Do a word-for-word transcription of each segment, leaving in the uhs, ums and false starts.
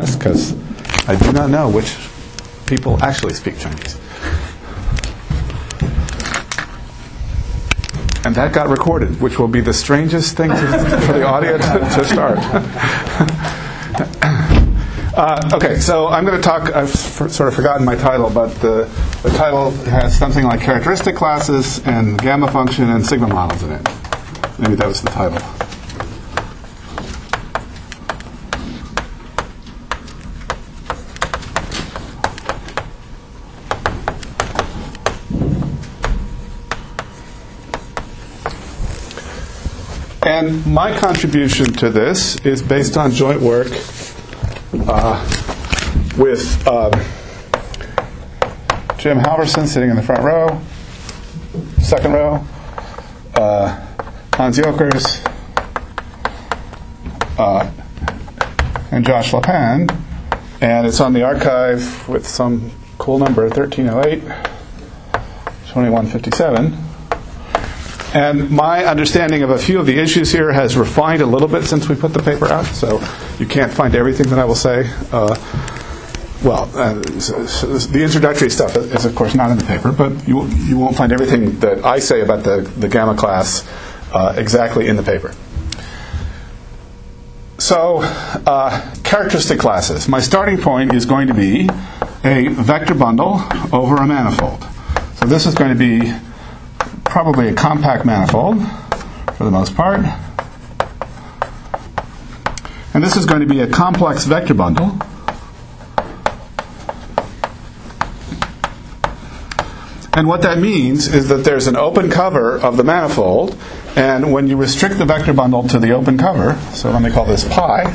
because I do not know which people actually speak Chinese. And that got recorded, which will be the strangest thing to, for the audio to, to start. uh, okay, so I'm going to talk, I've f- sort of forgotten my title, but the, the title has something like characteristic classes and gamma function and sigma models in it. Maybe that was the title. And my contribution to this is based on joint work uh, with uh, Jim Halverson sitting in the front row, second row, uh, Hans Jokers, uh, and Josh Lapin. And it's on the archive with some cool number, thirteen oh eight, twenty-one fifty-seven. And my understanding of a few of the issues here has refined a little bit since we put the paper out, so you can't find everything that I will say. Uh, well, uh, so, so the introductory stuff is, of course, not in the paper, but you you won't find everything that I say about the, the gamma class uh, exactly in the paper. So, uh, characteristic classes. My starting point is going to be a vector bundle over a manifold. So this is going to be probably a compact manifold for the most part. And this is going to be a complex vector bundle. And what that means is that there's an open cover of the manifold, and when you restrict the vector bundle to the open cover, so let me call this pi,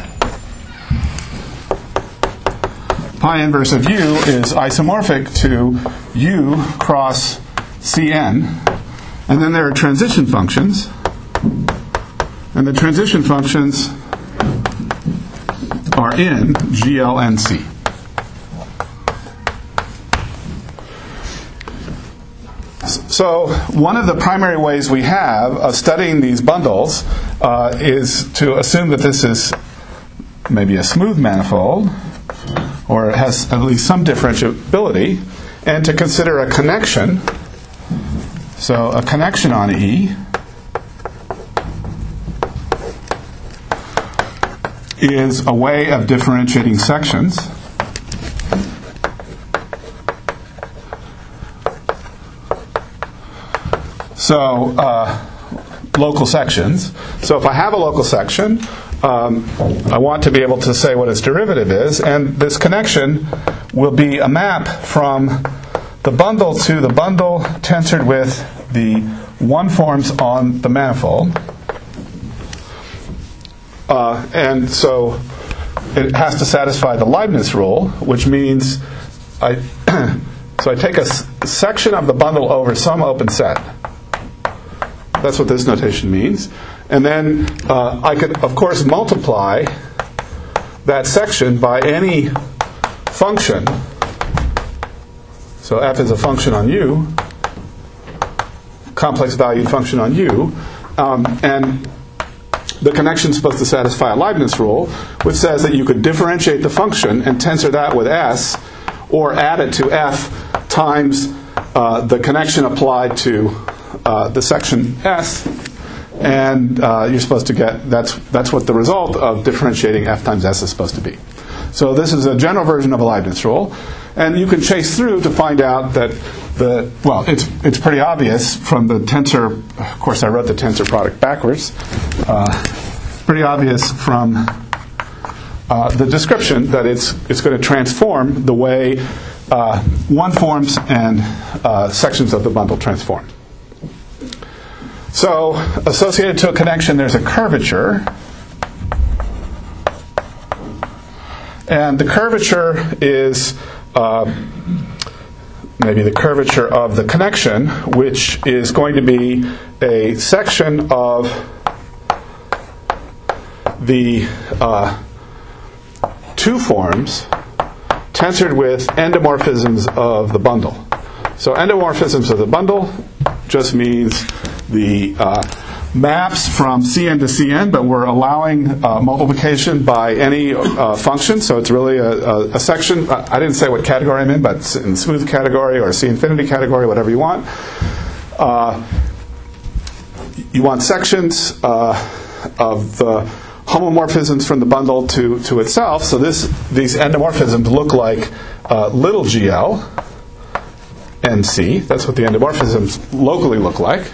pi inverse of u is isomorphic to u cross Cn. And then there are transition functions, and the transition functions are in G L N C. So one of the primary ways we have of studying these bundles uh, is to assume that this is maybe a smooth manifold, or it has at least some differentiability, and to consider a connection. So a connection on E is a way of differentiating sections. So uh, local sections. So if I have a local section, um, I want to be able to say what its derivative is, and this connection will be a map from the bundle to the bundle tensored with the one forms on the manifold. Uh, and so it has to satisfy the Leibniz rule, which means I so I take a s- section of the bundle over some open set. That's what this notation means. And then uh, I could, of course, multiply that section by any function. So f is a function on u, complex valued function on u, um, and the connection is supposed to satisfy a Leibniz rule, which says that you could differentiate the function and tensor that with s, or add it to f times uh, the connection applied to uh, the section s, and uh, you're supposed to get, that's that's what the result of differentiating f times s is supposed to be. So this is a general version of a Leibniz rule. And you can chase through to find out that the, well, it's it's pretty obvious from the tensor, of course I wrote the tensor product backwards, uh, pretty obvious from uh, the description that it's it's going to transform the way uh, one forms and uh, sections of the bundle transform. So associated to a connection there's a curvature. And the curvature is uh, maybe the curvature of the connection, which is going to be a section of the uh, two forms tensored with endomorphisms of the bundle. So endomorphisms of the bundle just means the uh, maps from Cn to Cn, but we're allowing uh, multiplication by any uh, function, so it's really a, a, a section. I didn't say what category I'm in, but it's in smooth category or C infinity category, whatever you want. Uh, you want sections uh, of the homomorphisms from the bundle to, to itself, so this these endomorphisms look like uh, little G L and C. That's what the endomorphisms locally look like.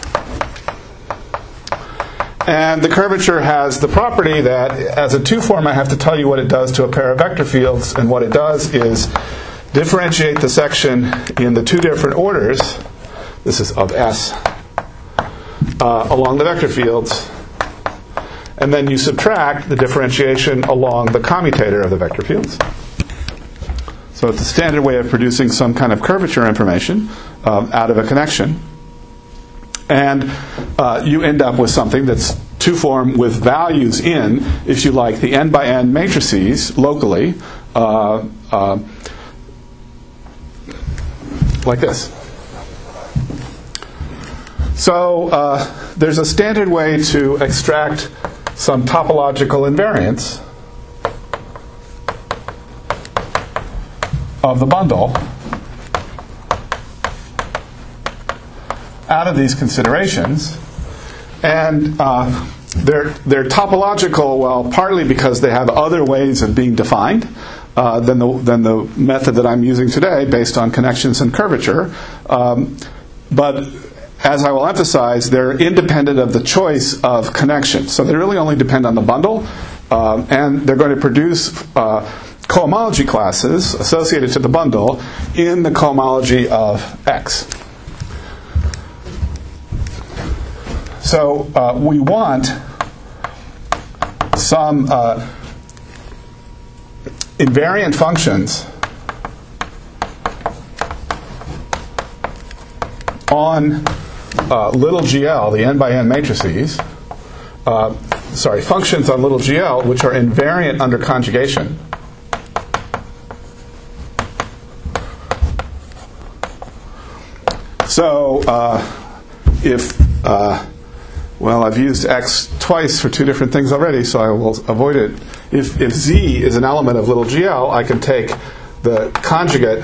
And the curvature has the property that, as a two-form, I have to tell you what it does to a pair of vector fields. And what it does is differentiate the section in the two different orders, this is of S, uh, along the vector fields. And then you subtract the differentiation along the commutator of the vector fields. So it's a standard way of producing some kind of curvature information um, out of a connection. And uh, you end up with something that's two-form with values in, if you like, the n by n matrices locally, uh, uh, like this. So uh, there's a standard way to extract some topological invariance of the bundle out of these considerations, and uh, they're they're topological. Well, partly because they have other ways of being defined uh, than the than the method that I'm using today, based on connections and curvature. Um, but as I will emphasize, they're independent of the choice of connection. So they really only depend on the bundle, um, and they're going to produce uh, cohomology classes associated to the bundle in the cohomology of X. So uh, we want some uh, invariant functions on uh, little G L, the n by n matrices, uh, sorry, functions on little G L which are invariant under conjugation. So uh, if uh, well, I've used X twice for two different things already, so I will avoid it. If, if Z is an element of little G L, I can take the conjugate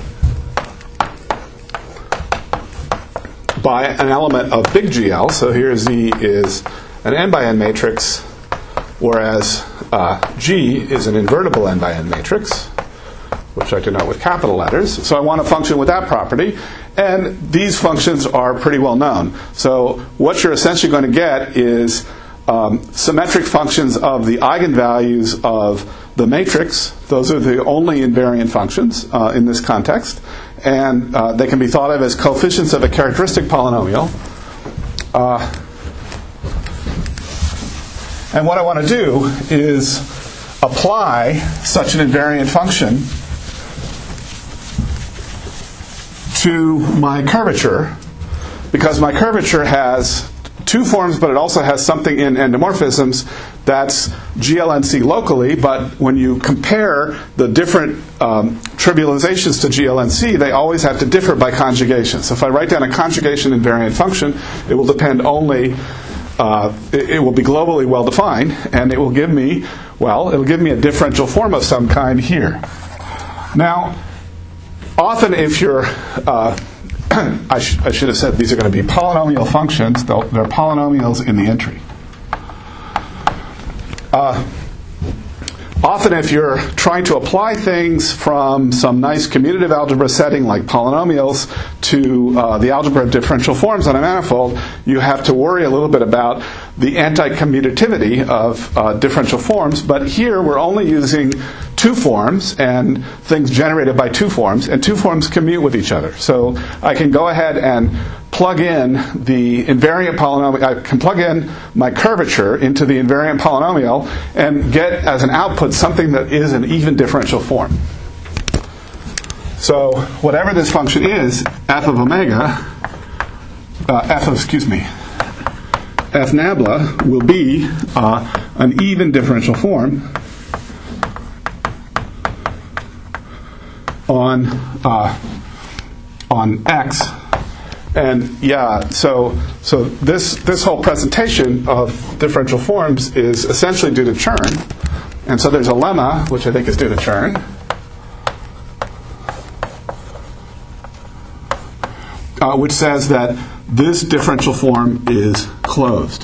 by an element of big G L. So here Z is an n by n matrix, whereas uh, G is an invertible n by n matrix, which I denote with capital letters. So I want a function with that property. And these functions are pretty well known. So what you're essentially going to get is um, symmetric functions of the eigenvalues of the matrix. Those are the only invariant functions uh, in this context. And uh, they can be thought of as coefficients of a characteristic polynomial. Uh, and what I want to do is apply such an invariant function to my curvature, because my curvature has two forms, but it also has something in endomorphisms that's G L N C locally, but when you compare the different um, trivializations to G L N C, they always have to differ by conjugation. So if I write down a conjugation invariant function, it will depend only, uh, it, it will be globally well defined, and it will give me, well, it will give me a differential form of some kind here. Now, often if you're, uh, I, sh- I should have said these are going to be polynomial functions. They'll, they're polynomials in the entry. Uh, often if you're trying to apply things from some nice commutative algebra setting like polynomials to uh, the algebra of differential forms on a manifold, you have to worry a little bit about the anti-commutativity of uh, differential forms. But here we're only using two forms and things generated by two forms, and two forms commute with each other. So I can go ahead and plug in the invariant polynomial. I can plug in my curvature into the invariant polynomial and get as an output something that is an even differential form. So whatever this function is, f of omega, uh, f of, excuse me, f nabla will be uh, an even differential form on uh, on X, And yeah, so so this this whole presentation of differential forms is essentially due to Chern. And so there's a lemma, which I think is due to Chern. Uh, which says that this differential form is closed.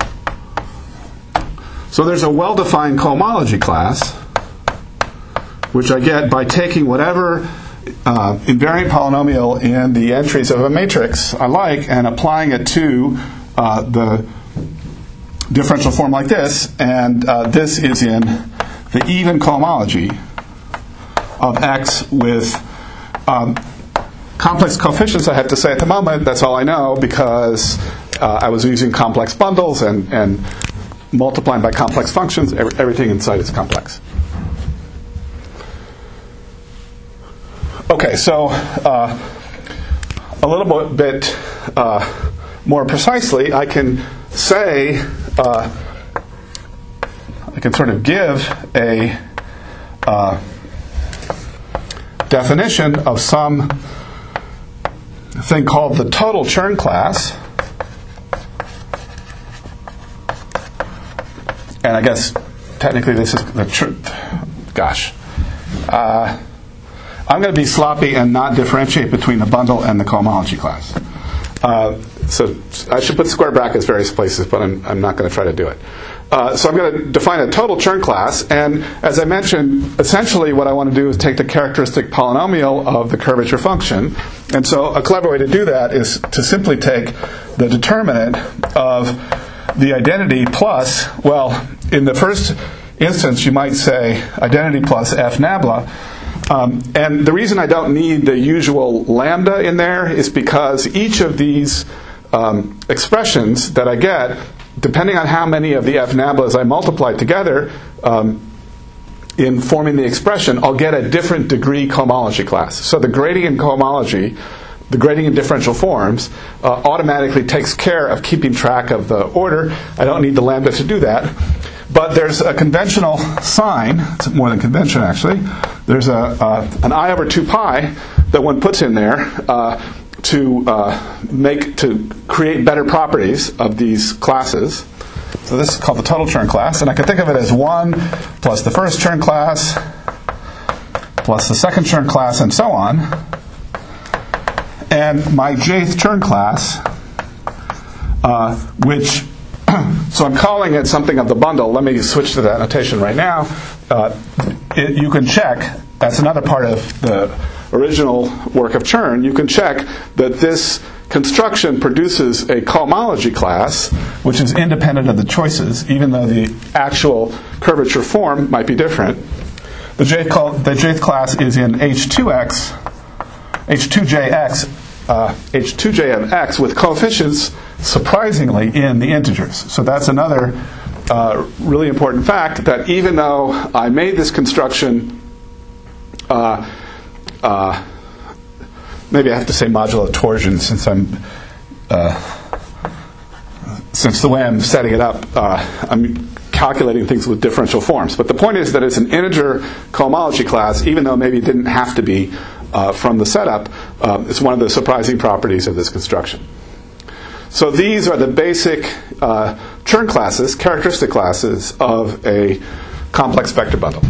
So there's a well-defined cohomology class, which I get by taking whatever uh, invariant polynomial in the entries of a matrix I like and applying it to uh, the differential form like this. And uh, this is in the even cohomology of X with um, complex coefficients. I have to say at the moment, that's all I know, because uh, I was using complex bundles and, and multiplying by complex functions. Every, everything inside is complex. Okay, so uh, a little bit uh, more precisely, I can say, uh, I can sort of give a uh, definition of some thing called the total Chern class. And I guess technically this is the truth. Gosh. Uh, I'm going to be sloppy and not differentiate between the bundle and the cohomology class. Uh, so I should put square brackets various places, but I'm, I'm not going to try to do it. Uh, so I'm going to define a total Chern class, and as I mentioned, essentially what I want to do is take the characteristic polynomial of the curvature function. And so a clever way to do that is to simply take the determinant of the identity plus, well, in the first instance you might say identity plus f nabla. Um, and the reason I don't need the usual lambda in there is because each of these um, expressions that I get, depending on how many of the f nablas I multiply together um, in forming the expression, I'll get a different degree cohomology class. So the gradient cohomology, the gradient differential forms, uh, automatically takes care of keeping track of the order. I don't need the lambda to do that. But there's a conventional sign, it's more than convention actually, there's a, uh, an I over two pi that one puts in there uh, to uh, make, to create better properties of these classes. So this is called the total Chern class, and I can think of it as one plus the first Chern class plus the second Chern class and so on. And my jth Chern class, uh, which so I'm calling it something of the bundle. Let me switch to that notation right now. Uh, it, you can check, that's another part of the original work of Chern, you can check that this construction produces a cohomology class which is independent of the choices, even though the actual curvature form might be different. The jth, call, the jth class is in H two X, H two J X, uh, H two J of X with coefficients surprisingly in the integers. So that's another uh, really important fact, that even though I made this construction, uh, uh, maybe I have to say modulo torsion since I'm uh, since the way I'm setting it up, uh, I'm calculating things with differential forms. But the point is that it's an integer cohomology class, even though maybe it didn't have to be uh, from the setup. Uh, it's one of the surprising properties of this construction. So these are the basic uh, Chern classes, characteristic classes of a complex vector bundle.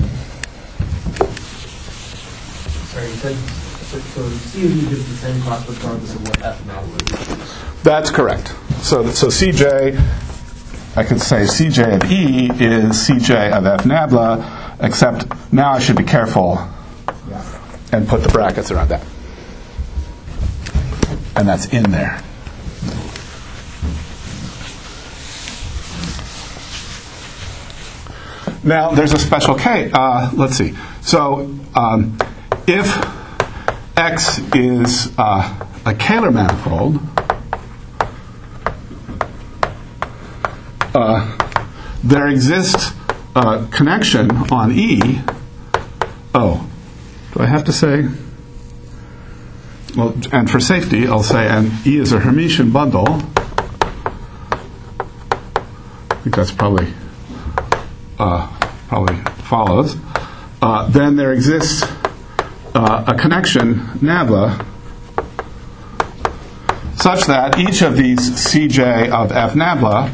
Sorry, you said, so, so C of U gives the same class regardless of what F nabla is? That's correct. So, so C J, I could say C J of E is C J of F nabla, except now I should be careful yeah. and put the brackets around that. And that's in there. Now, there's a special case. Uh, let's see. So, um, if X is uh, a Kähler manifold, uh, there exists a connection on E. Oh, do I have to say? Well, and for safety, I'll say, and E is a Hermitian bundle. I think that's probably. Uh, probably follows. Uh, then there exists uh, a connection nabla such that each of these C J of F nabla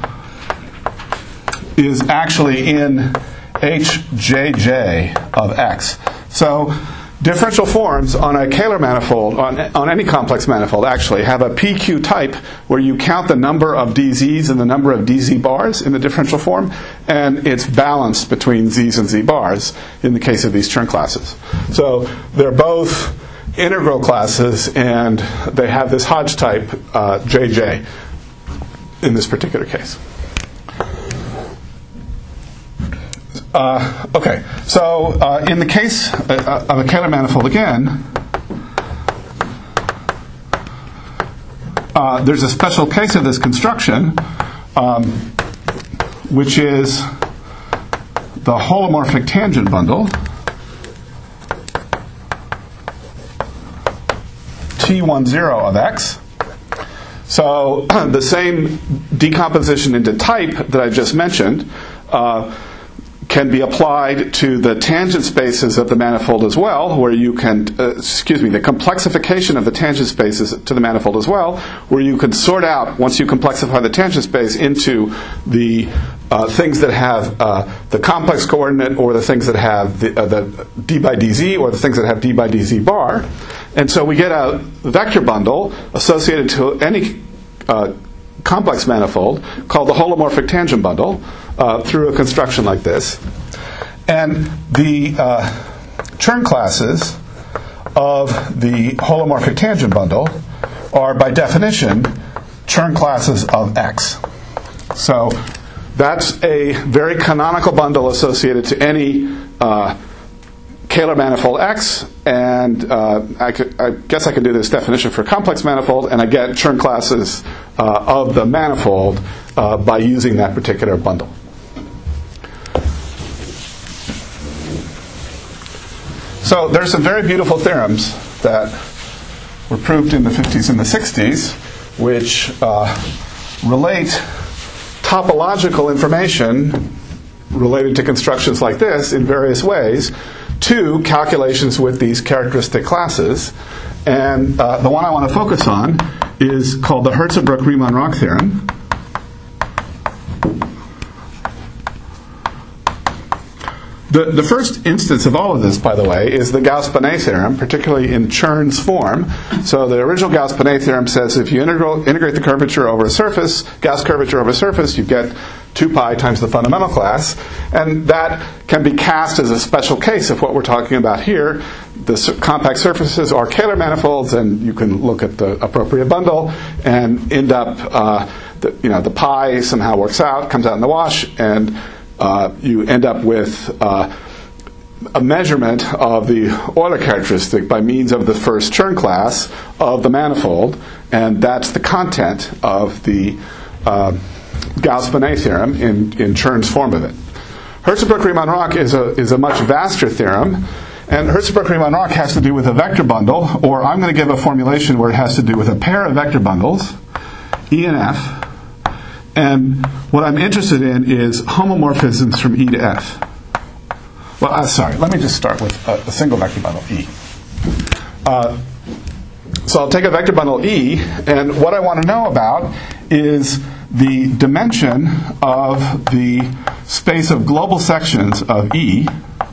is actually in H J J of X. So differential forms on a Kähler manifold, on, on any complex manifold actually, have a P Q type where you count the number of D Zs and the number of D Z bars in the differential form, and it's balanced between Zs and Z bars in the case of these Chern classes. So they're both integral classes, and they have this Hodge type uh, J J in this particular case. Uh, okay, so uh, in the case uh, of a Kähler manifold again, uh, there's a special case of this construction, um, which is the holomorphic tangent bundle, T ten of X. So the same decomposition into type that I just mentioned uh, can be applied to the tangent spaces of the manifold as well, where you can, uh, excuse me, the complexification of the tangent spaces to the manifold as well, where you can sort out, once you complexify the tangent space, into the uh, things that have uh, the complex coordinate, or the things that have the, uh, the d by dz, or the things that have d by dz bar. And so we get a vector bundle associated to any uh, complex manifold called the holomorphic tangent bundle uh, through a construction like this. And the uh, Chern classes of the holomorphic tangent bundle are, by definition, Chern classes of X. So that's a very canonical bundle associated to any uh, Kähler manifold X, and uh, I, could, I guess I can do this definition for complex manifold, and I get Chern classes uh, of the manifold uh, by using that particular bundle. So there's some very beautiful theorems that were proved in the fifties and the sixties, which uh, relate topological information related to constructions like this in various ways to calculations with these characteristic classes. And uh, the one I want to focus on is called the Hirzebruch-Riemann-Roch theorem. The, the first instance of all of this, by the way, is the Gauss-Bonnet theorem, particularly in Chern's form. So the original Gauss-Bonnet theorem says if you integral, integrate the curvature over a surface, Gauss curvature over a surface, you get two pi times the fundamental class. And that can be cast as a special case of what we're talking about here. The sur- compact surfaces are Kähler manifolds, and you can look at the appropriate bundle and end up, uh, the, you know, the pi somehow works out, comes out in the wash, and Uh, you end up with uh, a measurement of the Euler characteristic by means of the first Chern class of the manifold, and that's the content of the uh, Gauss-Bonnet theorem in, in Chern's form of it. Hirzebruch-Riemann-Roch is a, is a much vaster theorem, and Hirzebruch-Riemann-Roch has to do with a vector bundle, or I'm going to give a formulation where it has to do with a pair of vector bundles, E and F. And what I'm interested in is homomorphisms from E to F. Well, uh, sorry, let me just start with a, a single vector bundle, E. Uh, so I'll take a vector bundle E, and what I want to know about is the dimension of the space of global sections of E.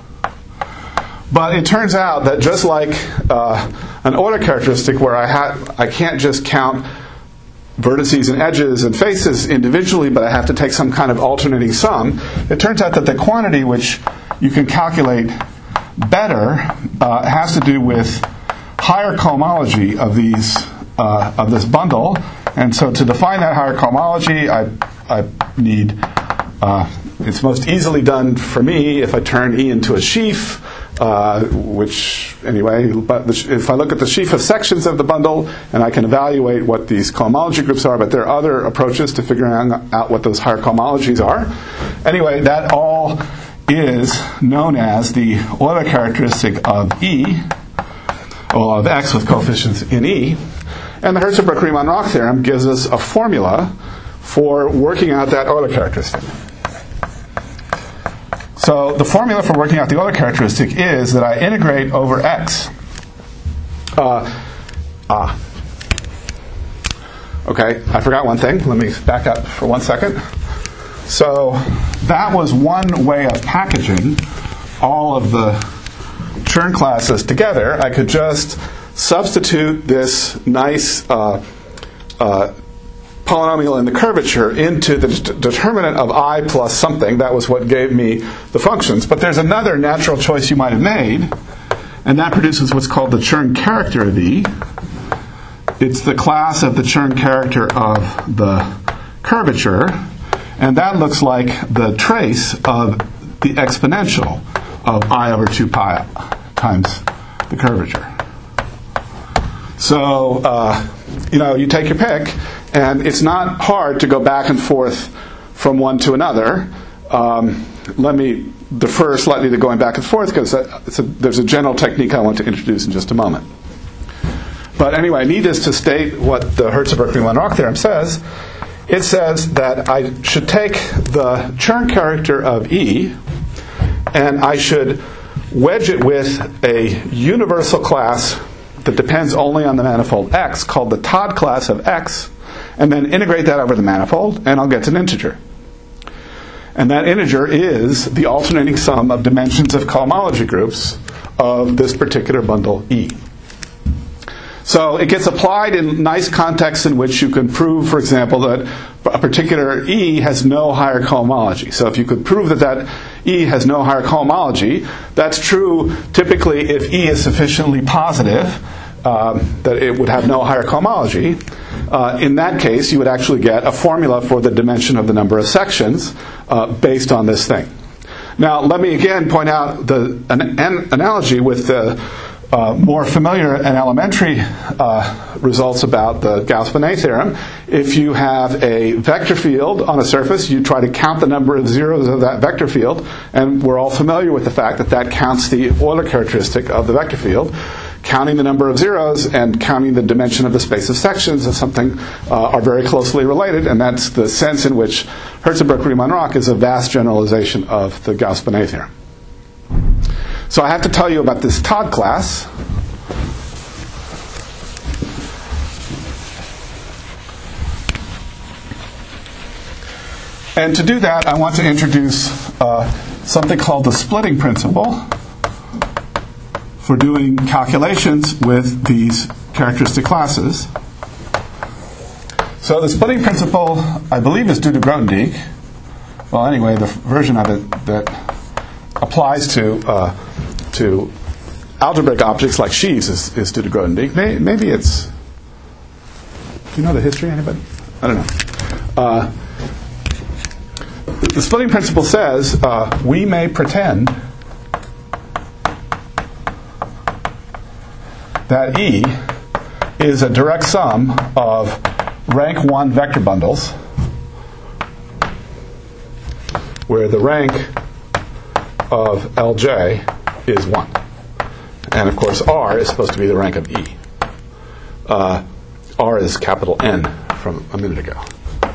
But it turns out that just like uh, an Euler characteristic where I, ha- I can't just count vertices and edges and faces individually, but I have to take some kind of alternating sum, it turns out that the quantity which you can calculate better uh, has to do with higher cohomology of these uh, of this bundle. And so to define that higher cohomology, I, I need uh, it's most easily done for me if I turn E into a sheaf, uh, which, anyway, but the, if I look at the sheaf of sections of the bundle, and I can evaluate what these cohomology groups are, but there are other approaches to figuring out what those higher cohomologies are. Anyway, that all is known as the Euler characteristic of E, or of X with coefficients in E. And the Hirzebruch-Riemann-Roch theorem gives us a formula for working out that Euler characteristic. So the formula for working out the Euler characteristic is that I integrate over X. Uh, ah. Okay, I forgot one thing. Let me back up for one second. So that was one way of packaging all of the Chern classes together. I could just substitute this nice uh, uh, polynomial in the curvature into the d- determinant of I plus something. That was what gave me the functions. But there's another natural choice you might have made, and that produces what's called the Chern character of E. It's the class of the Chern character of the curvature, and that looks like the trace of the exponential of I over two pi times the curvature. So, uh, you know, you take your pick, and it's not hard to go back and forth from one to another. Um, let me defer slightly to going back and forth, because there's a general technique I want to introduce in just a moment. But anyway, needless to state what the Hertz-Bernoulli-Van Rock theorem says. It says that I should take the Chern character of E, and I should wedge it with a universal class that depends only on the manifold X, called the Todd class of X, and then integrate that over the manifold, and I'll get an integer. And that integer is the alternating sum of dimensions of cohomology groups of this particular bundle E. So it gets applied in nice contexts in which you can prove, for example, that a particular E has no higher cohomology. So if you could prove that that E has no higher cohomology, that's true typically if E is sufficiently positive um, that it would have no higher cohomology. Uh, in that case, you would actually get a formula for the dimension of the number of sections uh, based on this thing. Now, let me again point out the an, an analogy with the Uh, more familiar and elementary uh, results about the Gauss-Bonnet theorem. If you have a vector field on a surface, you try to count the number of zeros of that vector field, and we're all familiar with the fact that that counts the Euler characteristic of the vector field. Counting the number of zeros and counting the dimension of the space of sections of something uh, are very closely related, and that's the sense in which Hertz-Bernoulli-Van Rock is a vast generalization of the Gauss-Bonnet theorem. So I have to tell you about this Todd class. And to do that, I want to introduce uh, something called the splitting principle for doing calculations with these characteristic classes. So the splitting principle, I believe, is due to Grothendieck. Well, anyway, the version of it that applies to uh, to algebraic objects like sheaves is, is due to Grothendieck. May, maybe it's... Do you know the history, anybody? I don't know. Uh, the splitting principle says uh, we may pretend that E is a direct sum of rank one vector bundles, where the rank of L J is one. And of course R is supposed to be the rank of E. Uh, R is capital N from a minute ago.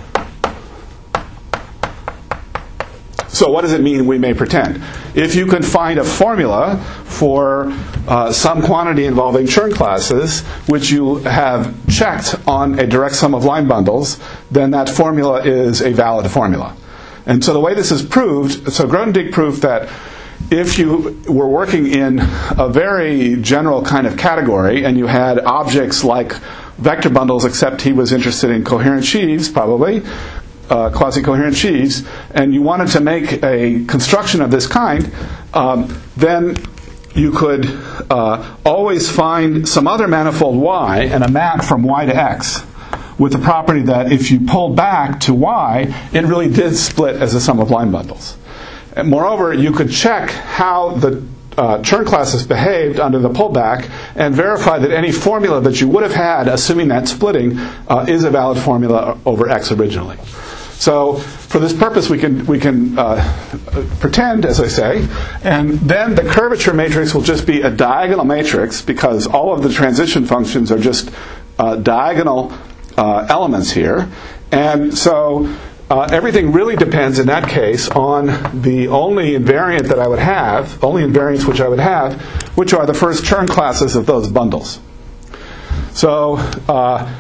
So what does it mean we may pretend? If you can find a formula for uh, some quantity involving Chern classes, which you have checked on a direct sum of line bundles, then that formula is a valid formula. And so the way this is proved, so Grothendieck proved that if you were working in a very general kind of category and you had objects like vector bundles, except he was interested in coherent sheaves, probably, uh, quasi-coherent sheaves, and you wanted to make a construction of this kind, um, then you could uh, always find some other manifold Y and a map from Y to X with the property that if you pulled back to Y, it really did split as a sum of line bundles. And moreover, you could check how the uh, Chern classes behaved under the pullback and verify that any formula that you would have had, assuming that splitting, uh, is a valid formula over X originally. So for this purpose, we can we can uh, pretend, as I say, and then the curvature matrix will just be a diagonal matrix because all of the transition functions are just uh, diagonal uh, elements here. And so uh, everything really depends in that case on the only invariant that I would have, only invariants which I would have, which are the first Chern classes of those bundles. So uh,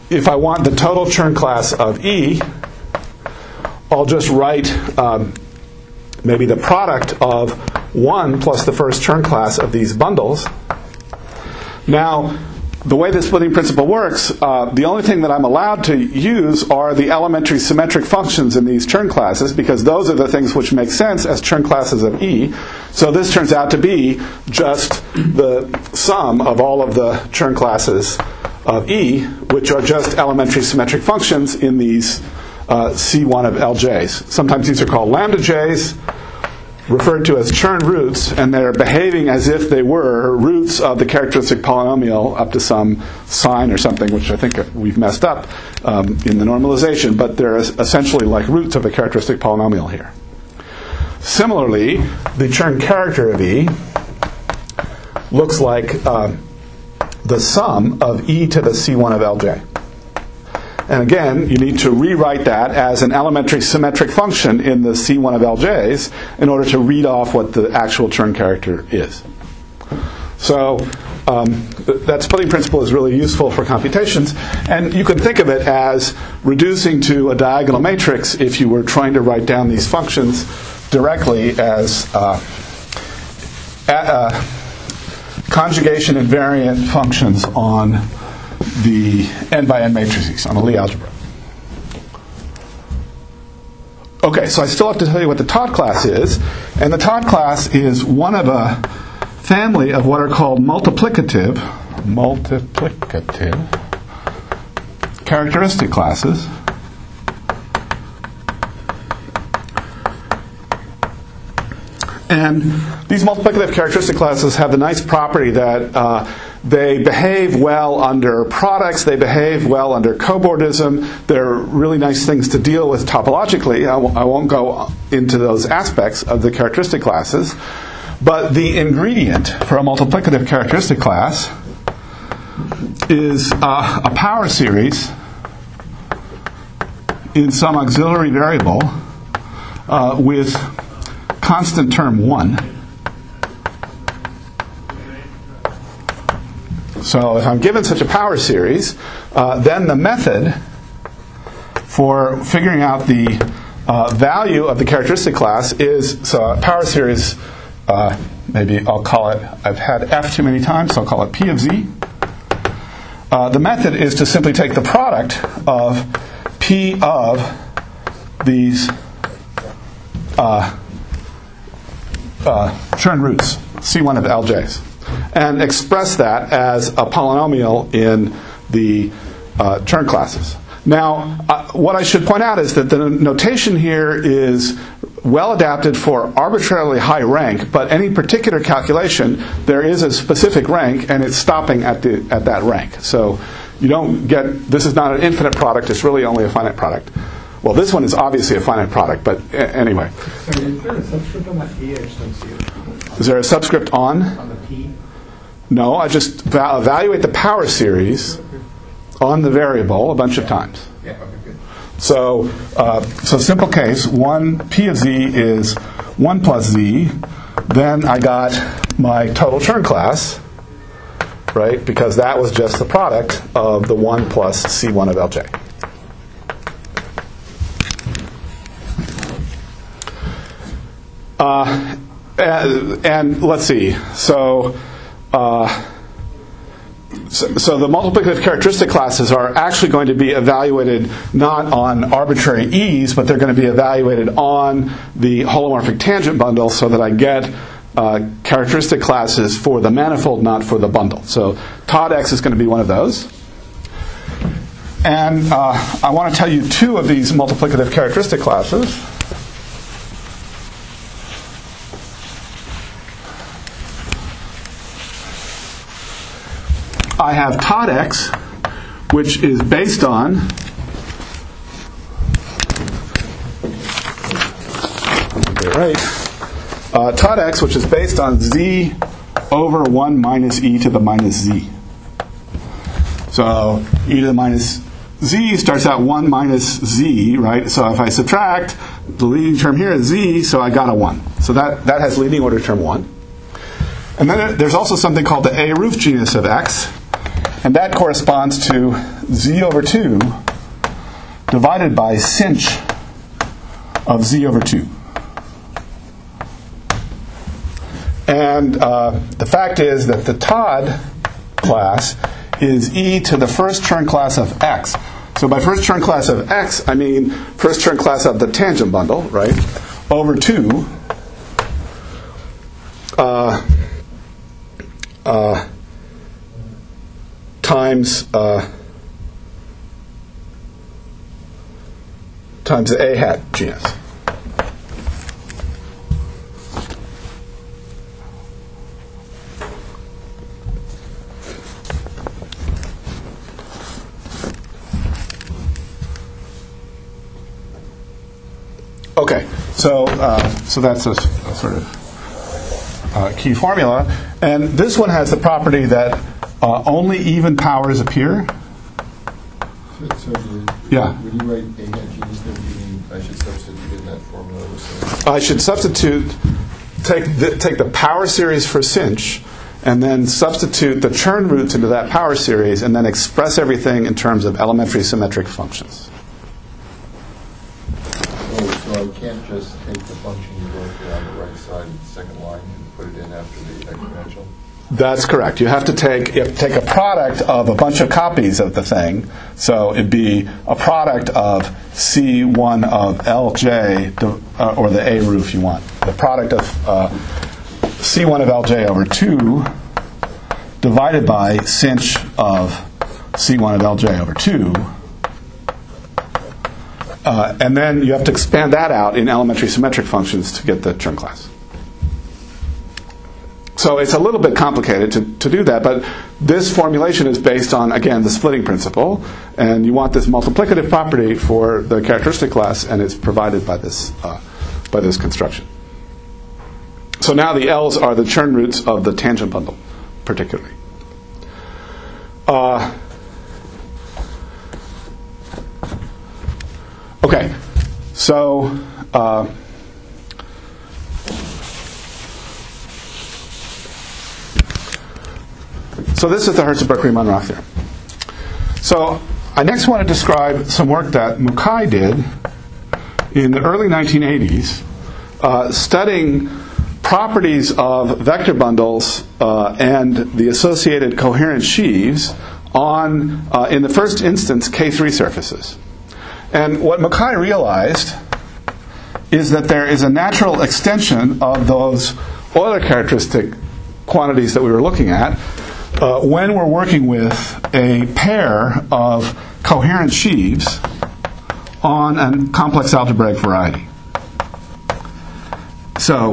if I want the total Chern class of E, I'll just write um, maybe the product of one plus the first Chern class of these bundles. Now, the way the splitting principle works, uh, the only thing that I'm allowed to use are the elementary symmetric functions in these Chern classes, because those are the things which make sense as Chern classes of E. So this turns out to be just the sum of all of the Chern classes of E, which are just elementary symmetric functions in these uh, C one of L Js. Sometimes these are called lambda Js, referred to as Chern roots, and they're behaving as if they were roots of the characteristic polynomial up to some sign or something, which I think we've messed up um, in the normalization, but they're essentially like roots of a characteristic polynomial here. Similarly, the Chern character of E looks like uh, the sum of E to the C one of L J. And again, you need to rewrite that as an elementary symmetric function in the C one of L Js in order to read off what the actual Chern character is. So um, th- that splitting principle is really useful for computations. And you can think of it as reducing to a diagonal matrix if you were trying to write down these functions directly as uh, a, uh, conjugation invariant functions on the n by n matrices on a Lie algebra. Okay, so I still have to tell you what the Todd class is. And the Todd class is one of a family of what are called multiplicative, multiplicative characteristic classes. And these multiplicative characteristic classes have the nice property that uh, they behave well under products, they behave well under cobordism. They're really nice things to deal with topologically. I, w- I won't go into those aspects of the characteristic classes. But the ingredient for a multiplicative characteristic class is uh, a power series in some auxiliary variable uh, with constant term one. So if I'm given such a power series, uh, then the method for figuring out the uh, value of the characteristic class is, so a power series, uh, maybe I'll call it, I've had F too many times, so I'll call it P of Z. Uh, the method is to simply take the product of P of these uh, Uh, Chern roots, C one of L Js, and express that as a polynomial in the uh, Chern classes. Now, uh, what I should point out is that the notation here is well adapted for arbitrarily high rank, but any particular calculation, there is a specific rank, and it's stopping at the at that rank. So you don't get, this is not an infinite product, it's really only a finite product. Well, this one is obviously a finite product, but a- anyway. Sorry, is there a subscript on that P? I just don't see it. Is there a subscript on? On the P? No, I just va- evaluate the power series on the variable a bunch of times. Yeah, okay, good. So, uh, so simple case, one P of Z is one plus Z. Then I got my total Chern class, right? Because that was just the product of the one plus C one of L J. Uh, and, and let's see. So, uh, so, so the multiplicative characteristic classes are actually going to be evaluated not on arbitrary E's, but they're going to be evaluated on the holomorphic tangent bundle, so that I get uh, characteristic classes for the manifold, not for the bundle. So Todd X is going to be one of those. And uh, I want to tell you two of these multiplicative characteristic classes. I have Todd X, which is based on okay, right. Uh, Todd X, which is based on Z over one minus e to the minus z. So e to the minus z starts out one minus z, right? So if I subtract, the leading term here is z, so I got a one. So that, that has leading order term one. And then there's also something called the A roof genus of X. And that corresponds to z over two divided by sinh of z over two. And uh, the fact is that the Todd class is e to the first Chern class of x. So by first Chern class of x, I mean first Chern class of the tangent bundle, right, over two uh, uh, times uh, times a hat gs. Okay, so uh, so that's a, a sort of uh, key formula, and this one has the property that uh, only even powers appear. So, so the, Yeah. When you write a hat gs, then you mean I should substitute in that formula? So. I should substitute take the, take the power series for sinh, and then substitute the Chern roots into that power series, and then express everything in terms of elementary symmetric functions. So I can't just take the function you wrote there on the right side of the second line and put it in after the exponential? That's correct. You have to take you have to take a product of a bunch of copies of the thing. So it'd be a product of C one of L J, uh, or the A roof you want. The product of uh, C one of L J over two divided by sinh of C one of L J over two. Uh, and then you have to expand that out in elementary symmetric functions to get the Chern class. So it's a little bit complicated to, to do that, but this formulation is based on, again, the splitting principle, and you want this multiplicative property for the characteristic class, and it's provided by this uh, by this construction. So now the L's are the Chern roots of the tangent bundle, particularly. Uh, Okay, so uh, so this is the Hertzsprung-Riemann-Roch theorem. So I next want to describe some work that Mukai did in the early nineteen eighties, uh, studying properties of vector bundles uh, and the associated coherent sheaves on, uh, in the first instance, K three surfaces. And what Mukai realized is that there is a natural extension of those Euler characteristic quantities that we were looking at uh, when we're working with a pair of coherent sheaves on a complex algebraic variety. So,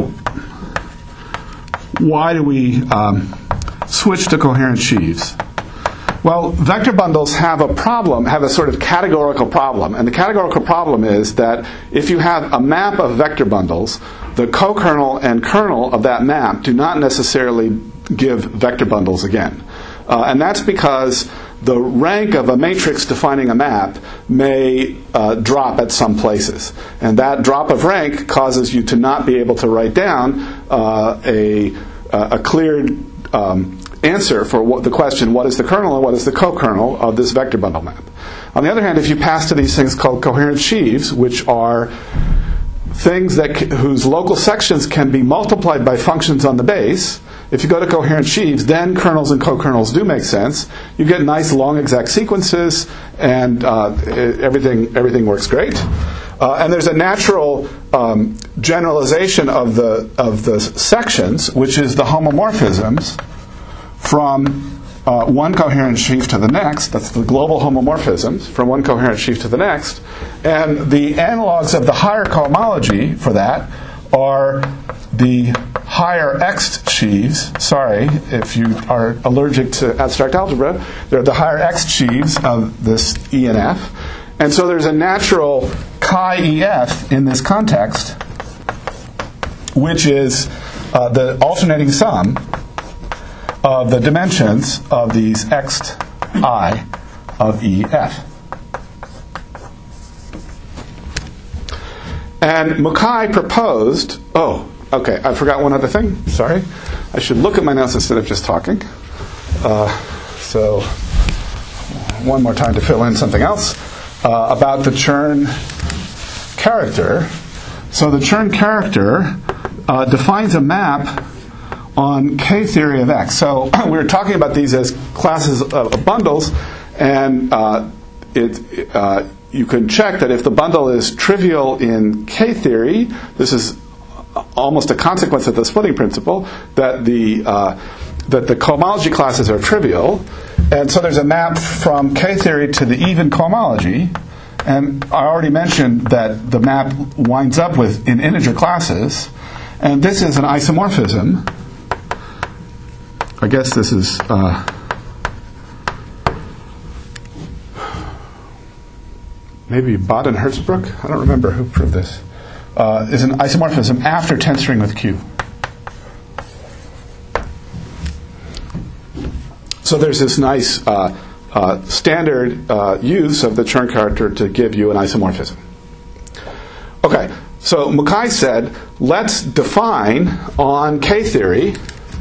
why do we um, switch to coherent sheaves? Well, vector bundles have a problem, have a sort of categorical problem. And the categorical problem is that if you have a map of vector bundles, the co-kernel and kernel of that map do not necessarily give vector bundles again. Uh, and that's because the rank of a matrix defining a map may uh, drop at some places. And that drop of rank causes you to not be able to write down uh, a, a cleared um, answer for what the question, what is the kernel and what is the co-kernel of this vector bundle map. On the other hand, if you pass to these things called coherent sheaves, which are things that c- whose local sections can be multiplied by functions on the base, if you go to coherent sheaves, then kernels and co-kernels do make sense. You get nice long exact sequences, and uh, it, everything everything works great. Uh, and there's a natural um, generalization of the of the sections, which is the homomorphisms from uh, one coherent sheaf to the next. That's the global homomorphisms from one coherent sheaf to the next. And the analogs of the higher cohomology for that are the higher X sheaves. Sorry, if you are allergic to abstract algebra, they're the higher X sheaves of this E and F. And so there's a natural chi-E F in this context, which is uh, the alternating sum of the dimensions of these X I of E F. And Mukai proposed, oh, okay, I forgot one other thing. Sorry. I should look at my notes instead of just talking. Uh, so one more time to fill in something else uh, about the Chern character. So the Chern character uh, defines a map on K theory of X. So we were talking about these as classes of, of bundles, and uh, it, uh, you can check that if the bundle is trivial in K theory, this is almost a consequence of the splitting principle, that the uh, that the cohomology classes are trivial, and so there's a map from K theory to the even cohomology. And I already mentioned that the map winds up with in integer classes, and this is an isomorphism. I guess this is uh, maybe Baden-Herzbruch. I don't remember who proved this. Uh, is an isomorphism after tensoring with Q. So there's this nice uh, uh, standard uh, use of the Chern character to give you an isomorphism. Okay, so Mukai said, let's define on K theory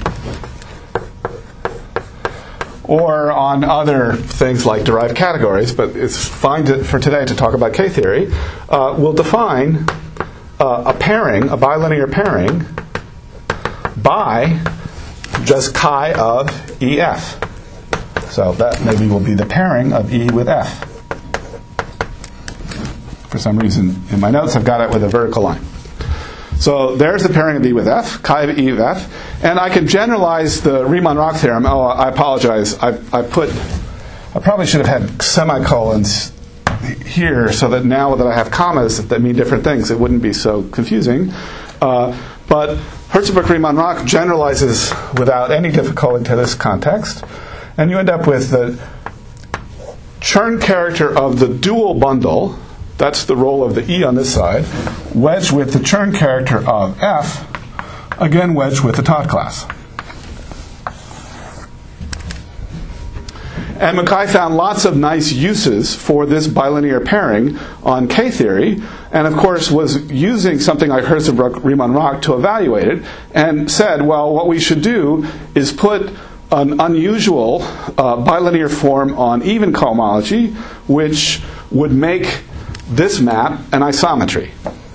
or on other things like derived categories, but it's fine to, for today to talk about K theory. Uh, we'll define uh, a pairing, a bilinear pairing, by just chi of E F. So that maybe will be the pairing of E with F. For some reason, in my notes, I've got it with a vertical line. So there's the pairing of E with F, chi of E with F, and I can generalize the Riemann-Roch theorem. Oh, I apologize. I, I put, I probably should have had semicolons here so that now that I have commas that mean different things, it wouldn't be so confusing. Uh, but Herzbruch-Riemann-Roch generalizes without any difficulty to this context, and you end up with the Chern character of the dual bundle. That's the role of the E on this side, wedged with the Chern character of F, again wedged with the Todd class. And Mukai found lots of nice uses for this bilinear pairing on K theory, and of course was using something like Herzbruch-Riemann-Roch to evaluate it, and said, well, what we should do is put an unusual uh, bilinear form on even cohomology, which would make this map an isometry.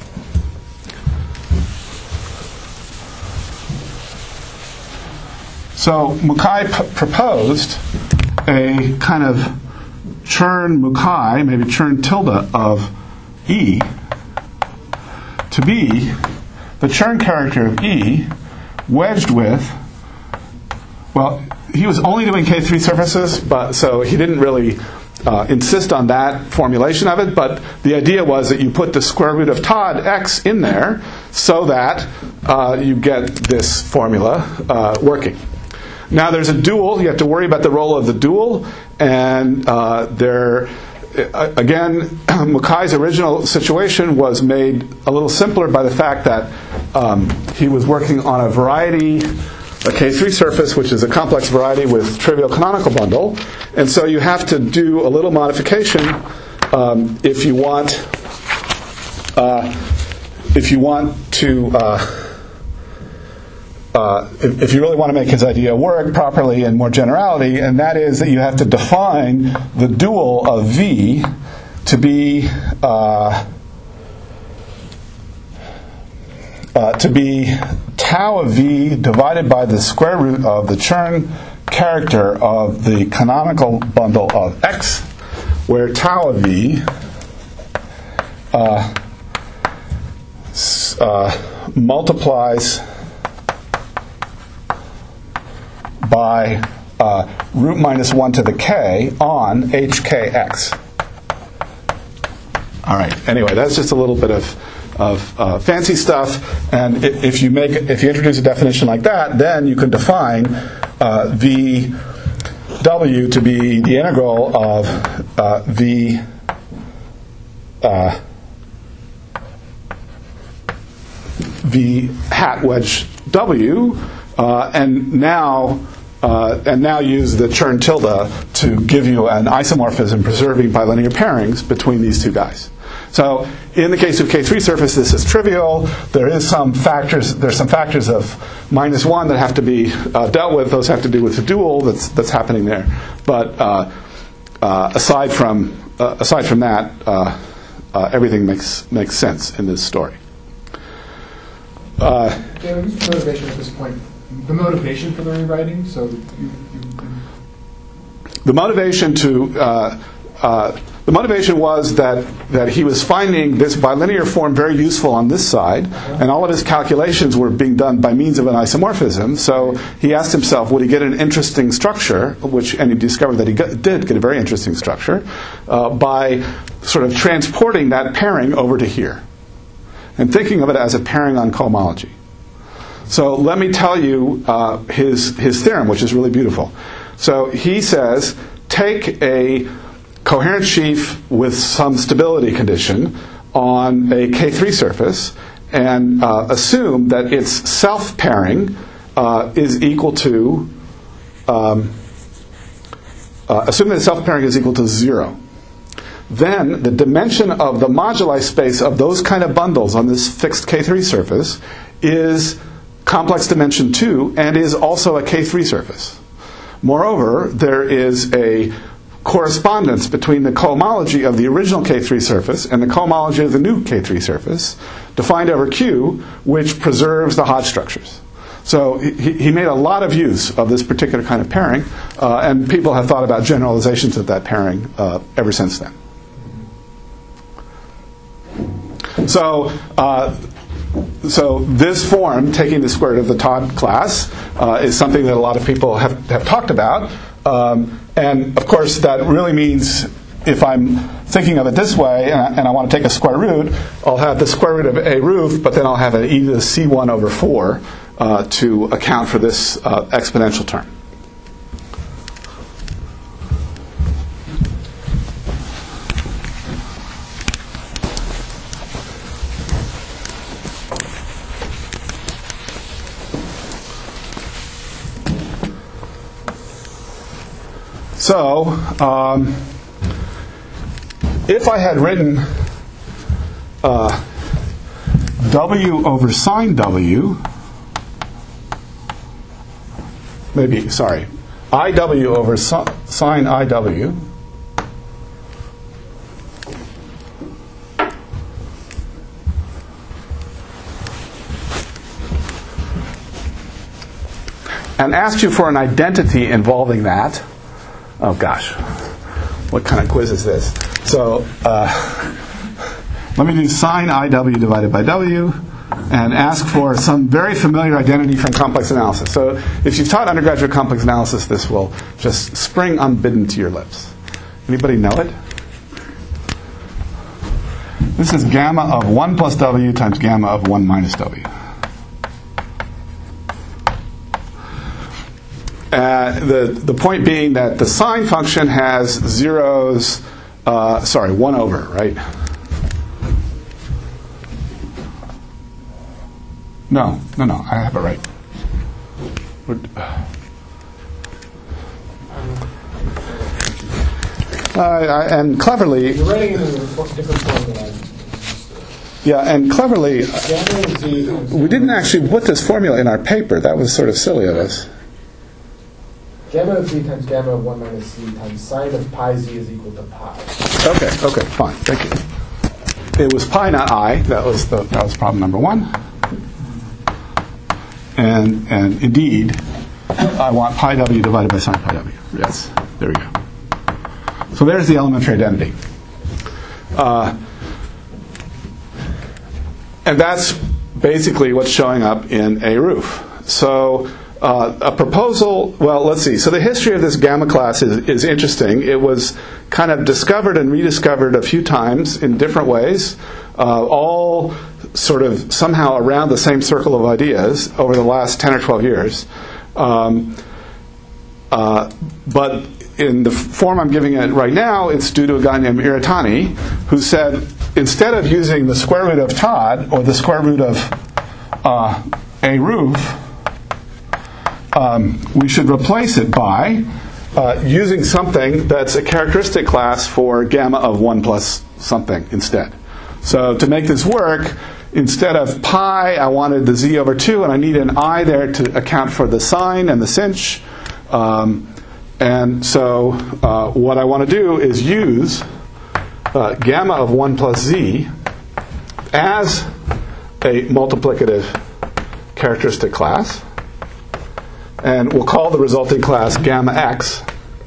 So Mukai p- proposed a kind of Chern Mukai, maybe Chern tilde of E, to be the Chern character of E wedged with, well, he was only doing K three surfaces, but so he didn't really uh, insist on that formulation of it, but the idea was that you put the square root of Todd X in there so that uh, you get this formula uh, working. Now there's a dual. You have to worry about the role of the dual, and uh, there, again, Mukai's original situation was made a little simpler by the fact that um, he was working on a variety, a K three surface, which is a complex variety with trivial canonical bundle, and so you have to do a little modification um, if you want, uh, if you want to. Uh, Uh, if, if you really want to make his idea work properly and more generality, and that is that you have to define the dual of V to be uh, uh, to be tau of V divided by the square root of the Chern character of the canonical bundle of X, where tau of V uh, uh, multiplies by uh, root minus one to the k on H K X. All right. Anyway, that's just a little bit of of uh, fancy stuff. And if you make if you introduce a definition like that, then you can define uh, V W to be the integral of uh, V uh, V hat wedge W, uh, and now. Uh, and now use the Chern tilde to give you an isomorphism preserving bilinear pairings between these two guys. So in the case of K three surface, this is trivial. There is some factors. There's some factors of minus one that have to be uh, dealt with. Those have to do with the dual that's that's happening there. But uh, uh, aside from uh, aside from that, uh, uh, everything makes makes sense in this story. Uh, yeah, what's the motivation at this point? The motivation for the rewriting. So you, you, you the motivation to uh, uh, the motivation was that that he was finding this bilinear form very useful on this side, and all of his calculations were being done by means of an isomorphism. So he asked himself, would he get an interesting structure? Which, and he discovered that he got, did get a very interesting structure uh, by sort of transporting that pairing over to here, and thinking of it as a pairing on cohomology. So let me tell you uh, his his theorem, which is really beautiful. So he says, take a coherent sheaf with some stability condition on a K three surface and uh, assume that its self-pairing uh, is equal to, um, uh, assume that its self-pairing is equal to zero. Then the dimension of the moduli space of those kind of bundles on this fixed K three surface is complex dimension two and is also a K three surface. Moreover, there is a correspondence between the cohomology of the original K three surface and the cohomology of the new K three surface, defined over Q, which preserves the Hodge structures. So he, he made a lot of use of this particular kind of pairing, uh, and people have thought about generalizations of that pairing uh, ever since then. So, uh, so this form, taking the square root of the Todd class, uh, is something that a lot of people have, have talked about. Um, and of course, that really means if I'm thinking of it this way, and I, and I want to take a square root, I'll have the square root of a roof, but then I'll have an e to the c one over four uh, to account for this uh, exponential term. So, um, if I had written uh, W over sine W, maybe, sorry, I W over si- sine I W, and asked you for an identity involving that. Oh gosh, what kind of quiz is this? So uh, let me do sine I W divided by W and ask for some very familiar identity from complex analysis. So if you've taught undergraduate complex analysis, this will just spring unbidden to your lips. Anybody know it? This is gamma of one plus W times gamma of one minus W. Uh, the, the point being that the sine function has zeros, uh, sorry, one over, right? No, no, no, I have it right. Uh, I, and cleverly... You're writing in a different formula. Yeah, and cleverly, we didn't actually put this formula in our paper. That was sort of silly of us. Gamma of z times gamma of one minus c times sine of pi z is equal to pi. Okay, okay, fine, thank you. It was pi, not I. That was the, that was problem number one. And and indeed, I want pi w divided by sine pi w. Yes, there we go. So there's the elementary identity. Uh, and that's basically what's showing up in a roof. So uh, a proposal, well, let's see. So the history of this gamma class is, is interesting. It was kind of discovered and rediscovered a few times in different ways, uh, all sort of somehow around the same circle of ideas over the last ten or twelve years. Um, uh, but in the form I'm giving it right now, it's due to a guy named Iritani, who said, instead of using the square root of Todd, or the square root of uh, a roof, um, we should replace it by uh, using something that's a characteristic class for gamma of one plus something instead. So to make this work, instead of pi, I wanted the z over two, and I need an I there to account for the sine and the sinh. Um, and so uh, what I want to do is use uh, gamma of one plus z as a multiplicative characteristic class, and we'll call the resulting class gamma x.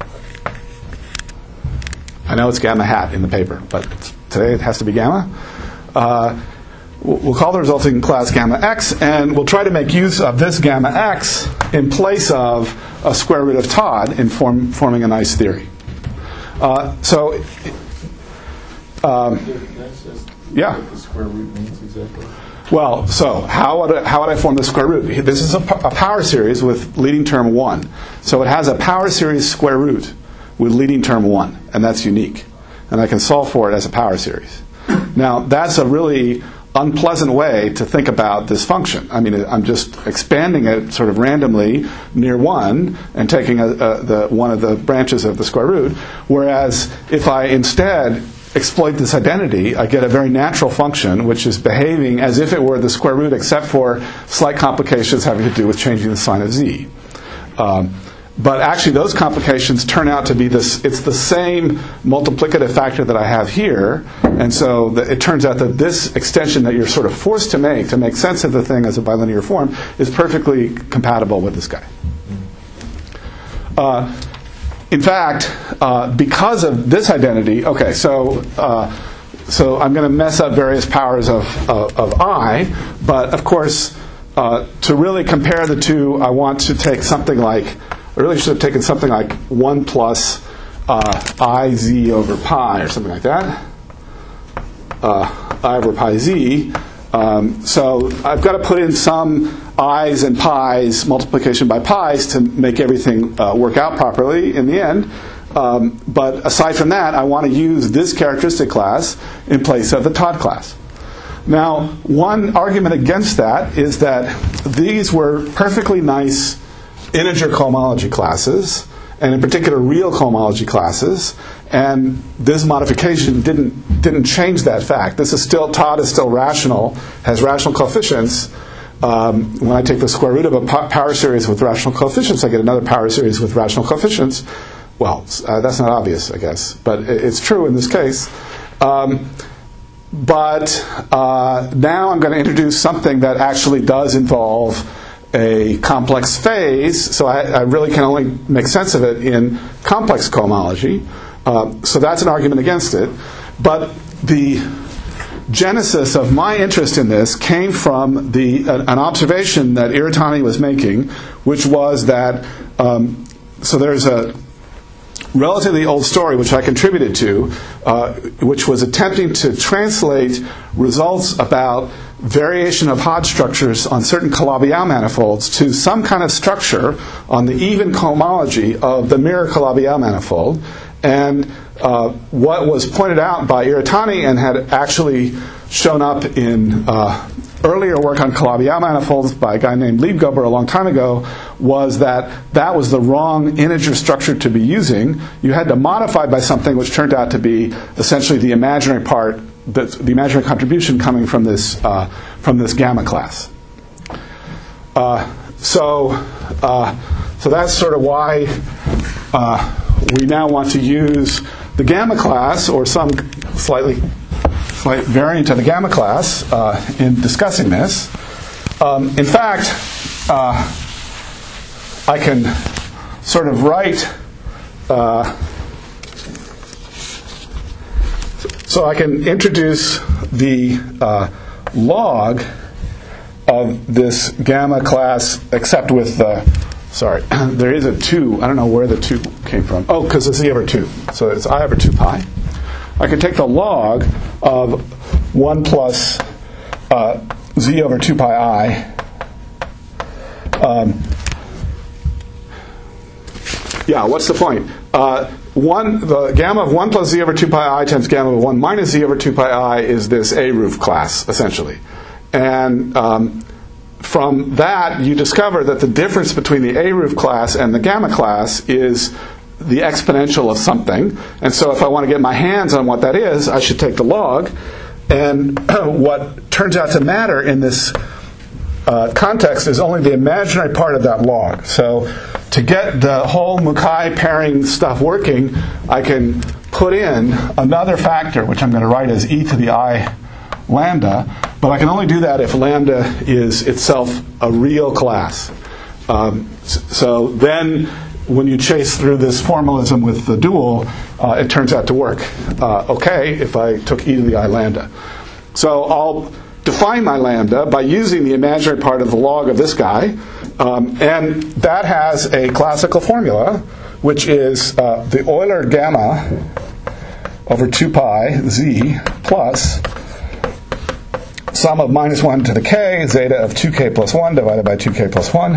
I know it's gamma hat in the paper, but it's, today it has to be gamma. Uh, we'll call the resulting class gamma x, and we'll try to make use of this gamma x in place of a square root of Todd in form, forming a nice theory. Uh, so, um, yeah. What the square root means exactly? Well, so how would I, how would I form the square root? This is a, a power series with leading term one. So it has a power series square root with leading term one, and that's unique. And I can solve for it as a power series. Now, that's a really unpleasant way to think about this function. I mean, I'm just expanding it sort of randomly near one and taking a, a, the, one of the branches of the square root, whereas if I instead exploit this identity, I get a very natural function which is behaving as if it were the square root except for slight complications having to do with changing the sign of z. Um, but actually those complications turn out to be this, it's the same multiplicative factor that I have here, and so the, it turns out that this extension that you're sort of forced to make to make sense of the thing as a bilinear form is perfectly compatible with this guy. Uh, In fact, uh, because of this identity, okay, so uh, so I'm going to mess up various powers of, of, of I, but of course, uh, to really compare the two, I want to take something like, I really should have taken something like one plus uh, I z over pi, or something like that, uh, I over pi z. Um, so I've got to put in some i's and pi's, multiplication by pi's, to make everything uh, work out properly in the end. Um, but aside from that, I want to use this characteristic class in place of the Todd class. Now, one argument against that is that these were perfectly nice integer cohomology classes, and in particular real cohomology classes, and this modification didn't didn't change that fact. This is still, Todd is still rational, has rational coefficients. Um, when I take the square root of a power series with rational coefficients, I get another power series with rational coefficients. Well, uh, that's not obvious, I guess, but it's true in this case. Um, but uh, now I'm going to introduce something that actually does involve a complex phase, so I, I really can only make sense of it in complex cohomology. Uh, so that's an argument against it. But the genesis of my interest in this came from the uh, an observation that Iritani was making, which was that, um, so there's a relatively old story which I contributed to, uh, which was attempting to translate results about variation of Hodge structures on certain Calabi-Yau manifolds to some kind of structure on the even cohomology of the mirror Calabi-Yau manifold. And uh, what was pointed out by Iritani and had actually shown up in uh, earlier work on Calabi-Yau manifolds by a guy named Liebgober a long time ago was that that was the wrong integer structure to be using. You had to modify by something which turned out to be essentially the imaginary part, the, the imaginary contribution coming from this uh, from this gamma class. Uh, so, uh, so that's sort of why uh, we now want to use the gamma class, or some slightly slight variant of the gamma class, uh, in discussing this. Um, in fact, uh, I can sort of write. Uh, so I can introduce the uh, log of this gamma class, except with the. Sorry, there is a two. I don't know where the two came from. Oh, because it's z over two. So it's I over two pi. I can take the log of one plus uh, z over two pi I. Um, yeah, what's the point? Uh, one, the gamma of one plus z over two pi I times gamma of one minus z over two pi I is this A roof class, essentially. And um, from that, you discover that the difference between the A roof class and the gamma class is the exponential of something. And so if I want to get my hands on what that is, I should take the log. And what turns out to matter in this uh, context is only the imaginary part of that log. So to get the whole Mukai pairing stuff working, I can put in another factor, which I'm going to write as e to the I lambda, but I can only do that if lambda is itself a real class. Um, so then when you chase through this formalism with the dual, uh, it turns out to work uh, okay if I took e to the I lambda. So I'll define my lambda by using the imaginary part of the log of this guy, um, and that has a classical formula, which is uh, the Euler gamma over two pi z plus sum of minus one to the k, zeta of two k plus one divided by two k plus one,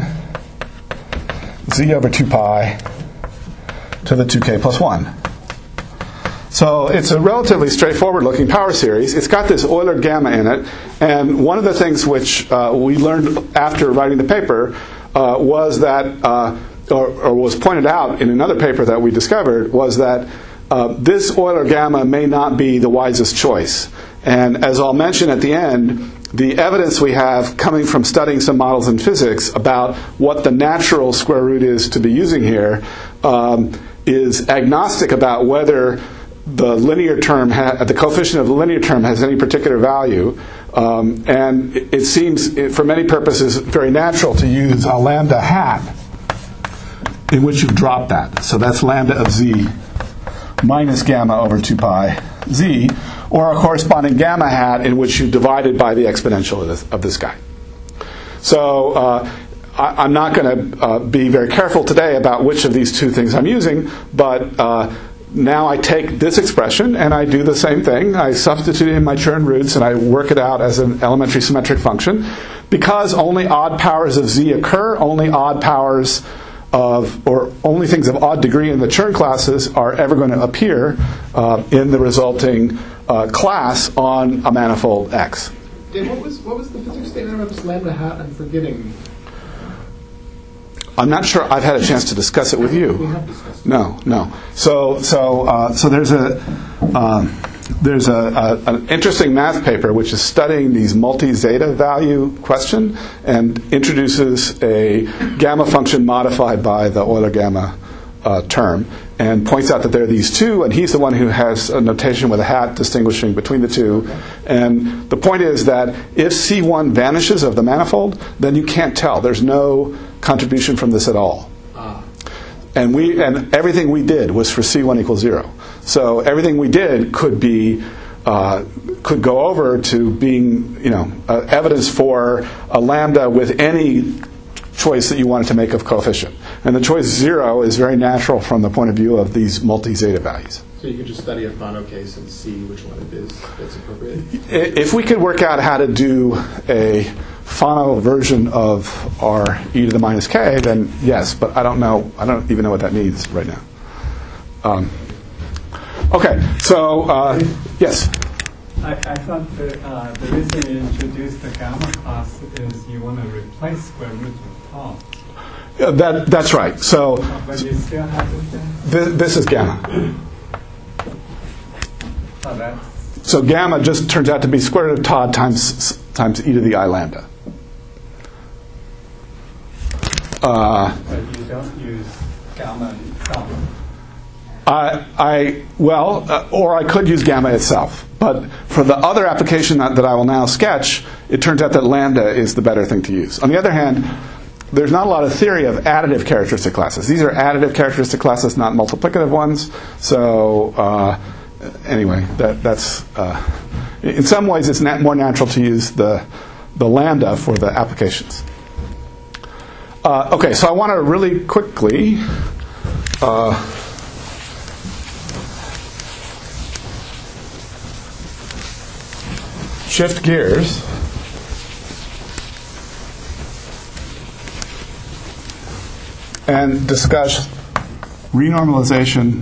z over two pi to the two k plus one. So it's a relatively straightforward looking power series. It's got this Euler gamma in it, and one of the things which uh, we learned after writing the paper uh, was that, uh, or, or was pointed out in another paper that we discovered, was that uh, this Euler gamma may not be the wisest choice. And as I'll mention at the end, the evidence we have coming from studying some models in physics about what the natural square root is to be using here um, is agnostic about whether the linear term, ha- the coefficient of the linear term has any particular value, um, and it, it seems, it, for many purposes, very natural to use a lambda hat in which you've dropped that. So that's lambda of z minus gamma over two pi z, or a corresponding gamma hat in which you divided by the exponential of this, of this guy. So uh, I, I'm not going to uh, be very careful today about which of these two things I'm using, but uh, now I take this expression and I do the same thing. I substitute in my Chern roots and I work it out as an elementary symmetric function. Because only odd powers of z occur, only odd powers of, or only things of odd degree in the Chern classes are ever going to appear uh, in the resulting uh, class on a manifold X. Dave, what was what was the physics statement about this lambda hat? I'm forgetting. I'm not sure I've had a chance to discuss it with you. We have discussed it. No, no. So, so, uh, so there's a um, there's a, a, an interesting math paper which is studying these multi-zeta value question and introduces a gamma function modified by the Euler gamma uh, term and points out that there are these two, and he's the one who has a notation with a hat distinguishing between the two. And the point is that if C one vanishes of the manifold, then you can't tell. There's no contribution from this at all. Ah. And we and everything we did was for C one equals zero. So everything we did could be uh, could go over to being, you know, uh, evidence for a lambda with any choice that you wanted to make of coefficient. And the choice zero is very natural from the point of view of these multi-zeta values. So you could just study a Fano case and see which one it is that's appropriate? If we could work out how to do a Fano version of our e to the minus k, then yes, but I don't know, I don't even know what that means right now. Um, okay, so, uh, yes? I, I thought the, uh, the reason you introduced the gamma class is you want to replace square root of tau. Yeah, that, that's right. So But you still have it there? th- this is gamma. So that's... So gamma just turns out to be square root of tau times, times e to the I lambda. Uh, But you don't use gamma itself. I, I well, uh, or I could use gamma itself. But for the other application that, that I will now sketch, it turns out that lambda is the better thing to use. On the other hand, there's not a lot of theory of additive characteristic classes. These are additive characteristic classes, not multiplicative ones. So uh, anyway, that, that's uh, in some ways it's nat- more natural to use the the lambda for the applications. Uh, okay, so I want to really quickly. Uh, shift gears and discuss renormalization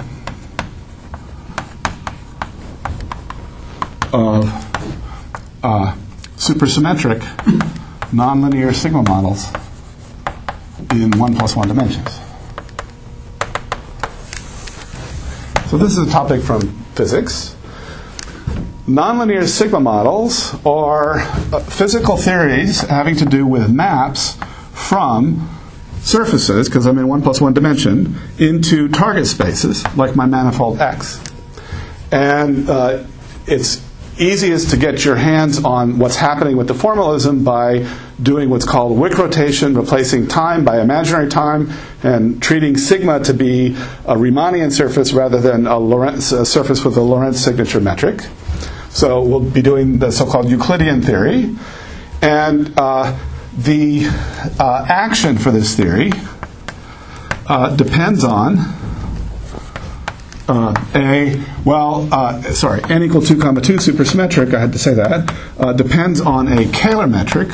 of uh, supersymmetric nonlinear sigma models in one plus one dimensions. So this is a topic from physics. Nonlinear sigma models are uh, physical theories having to do with maps from surfaces, because I'm in one plus one dimension, into target spaces, like my manifold X. And uh, it's easiest to get your hands on what's happening with the formalism by doing what's called Wick rotation, replacing time by imaginary time, and treating sigma to be a Riemannian surface rather than a, Lorentz, a surface with a Lorentz signature metric. So we'll be doing the so-called Euclidean theory. And uh, the uh, action for this theory uh, depends on Uh, a, well, uh, sorry, n equal two comma two supersymmetric, I had to say that, uh, depends on a Kähler metric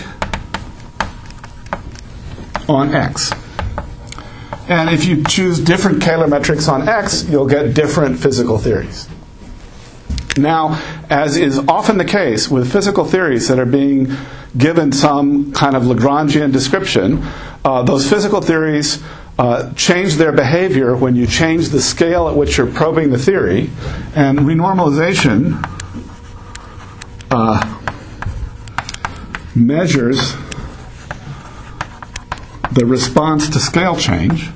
on X. And if you choose different Kähler metrics on X, you'll get different physical theories. Now, as is often the case with physical theories that are being given some kind of Lagrangian description, uh, those physical theories Uh, change their behavior when you change the scale at which you're probing the theory, and renormalization uh, measures the response to scale change.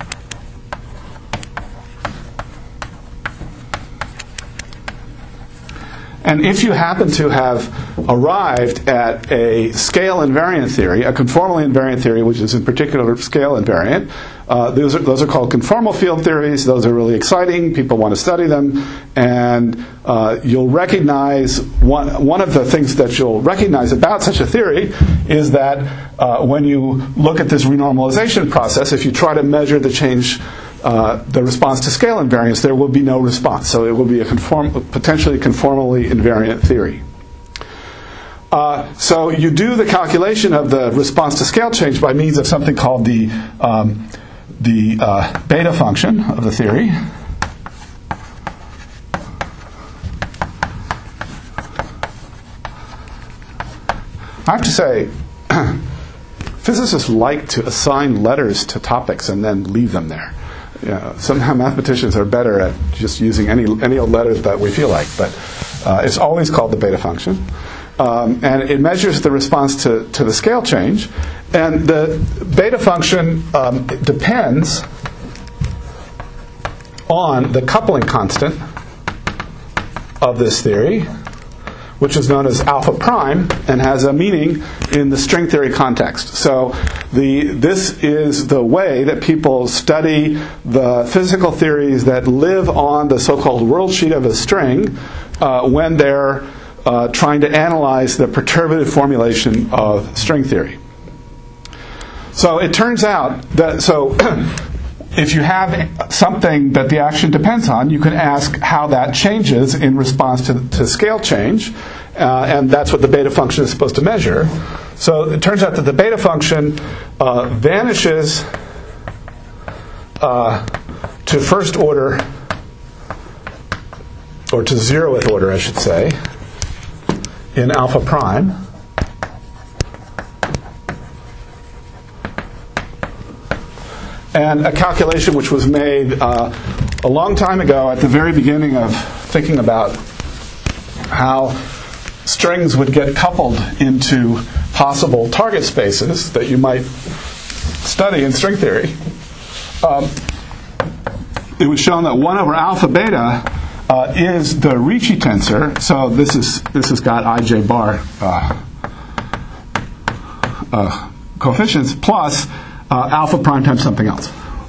And if you happen to have arrived at a scale invariant theory, a conformally invariant theory, which is in particular scale invariant, uh, those, are, those are called conformal field theories. Those are really exciting. People want to study them. And uh, you'll recognize, one, one of the things that you'll recognize about such a theory is that uh, when you look at this renormalization process, if you try to measure the change Uh, the response to scale invariance, there will be no response. So it will be a conform, potentially conformally invariant theory. Uh, so you do the calculation of the response to scale change by means of something called the, um, the uh, beta function of the theory. I have to say, physicists like to assign letters to topics and then leave them there. Yeah, somehow mathematicians are better at just using any any old letters that we feel like, but uh, it's always called the beta function. Um, and it measures the response to, to the scale change. And the beta function um, depends on the coupling constant of this theory, which is known as alpha prime and has a meaning in the string theory context. So the, this is the way that people study the physical theories that live on the so-called world sheet of a string uh, when they're uh, trying to analyze the perturbative formulation of string theory. So it turns out that, so if you have something that the action depends on, you can ask how that changes in response to, to scale change, uh, and that's what the beta function is supposed to measure. So it turns out that the beta function uh, vanishes uh, to first order, or to zeroth order, I should say, in alpha prime. And a calculation which was made uh, a long time ago at the very beginning of thinking about how strings would get coupled into possible target spaces that you might study in string theory. Um, it was shown that one over alpha beta uh, is the Ricci tensor. So this is this has got ij bar uh, uh, coefficients plus Uh, alpha prime times something else.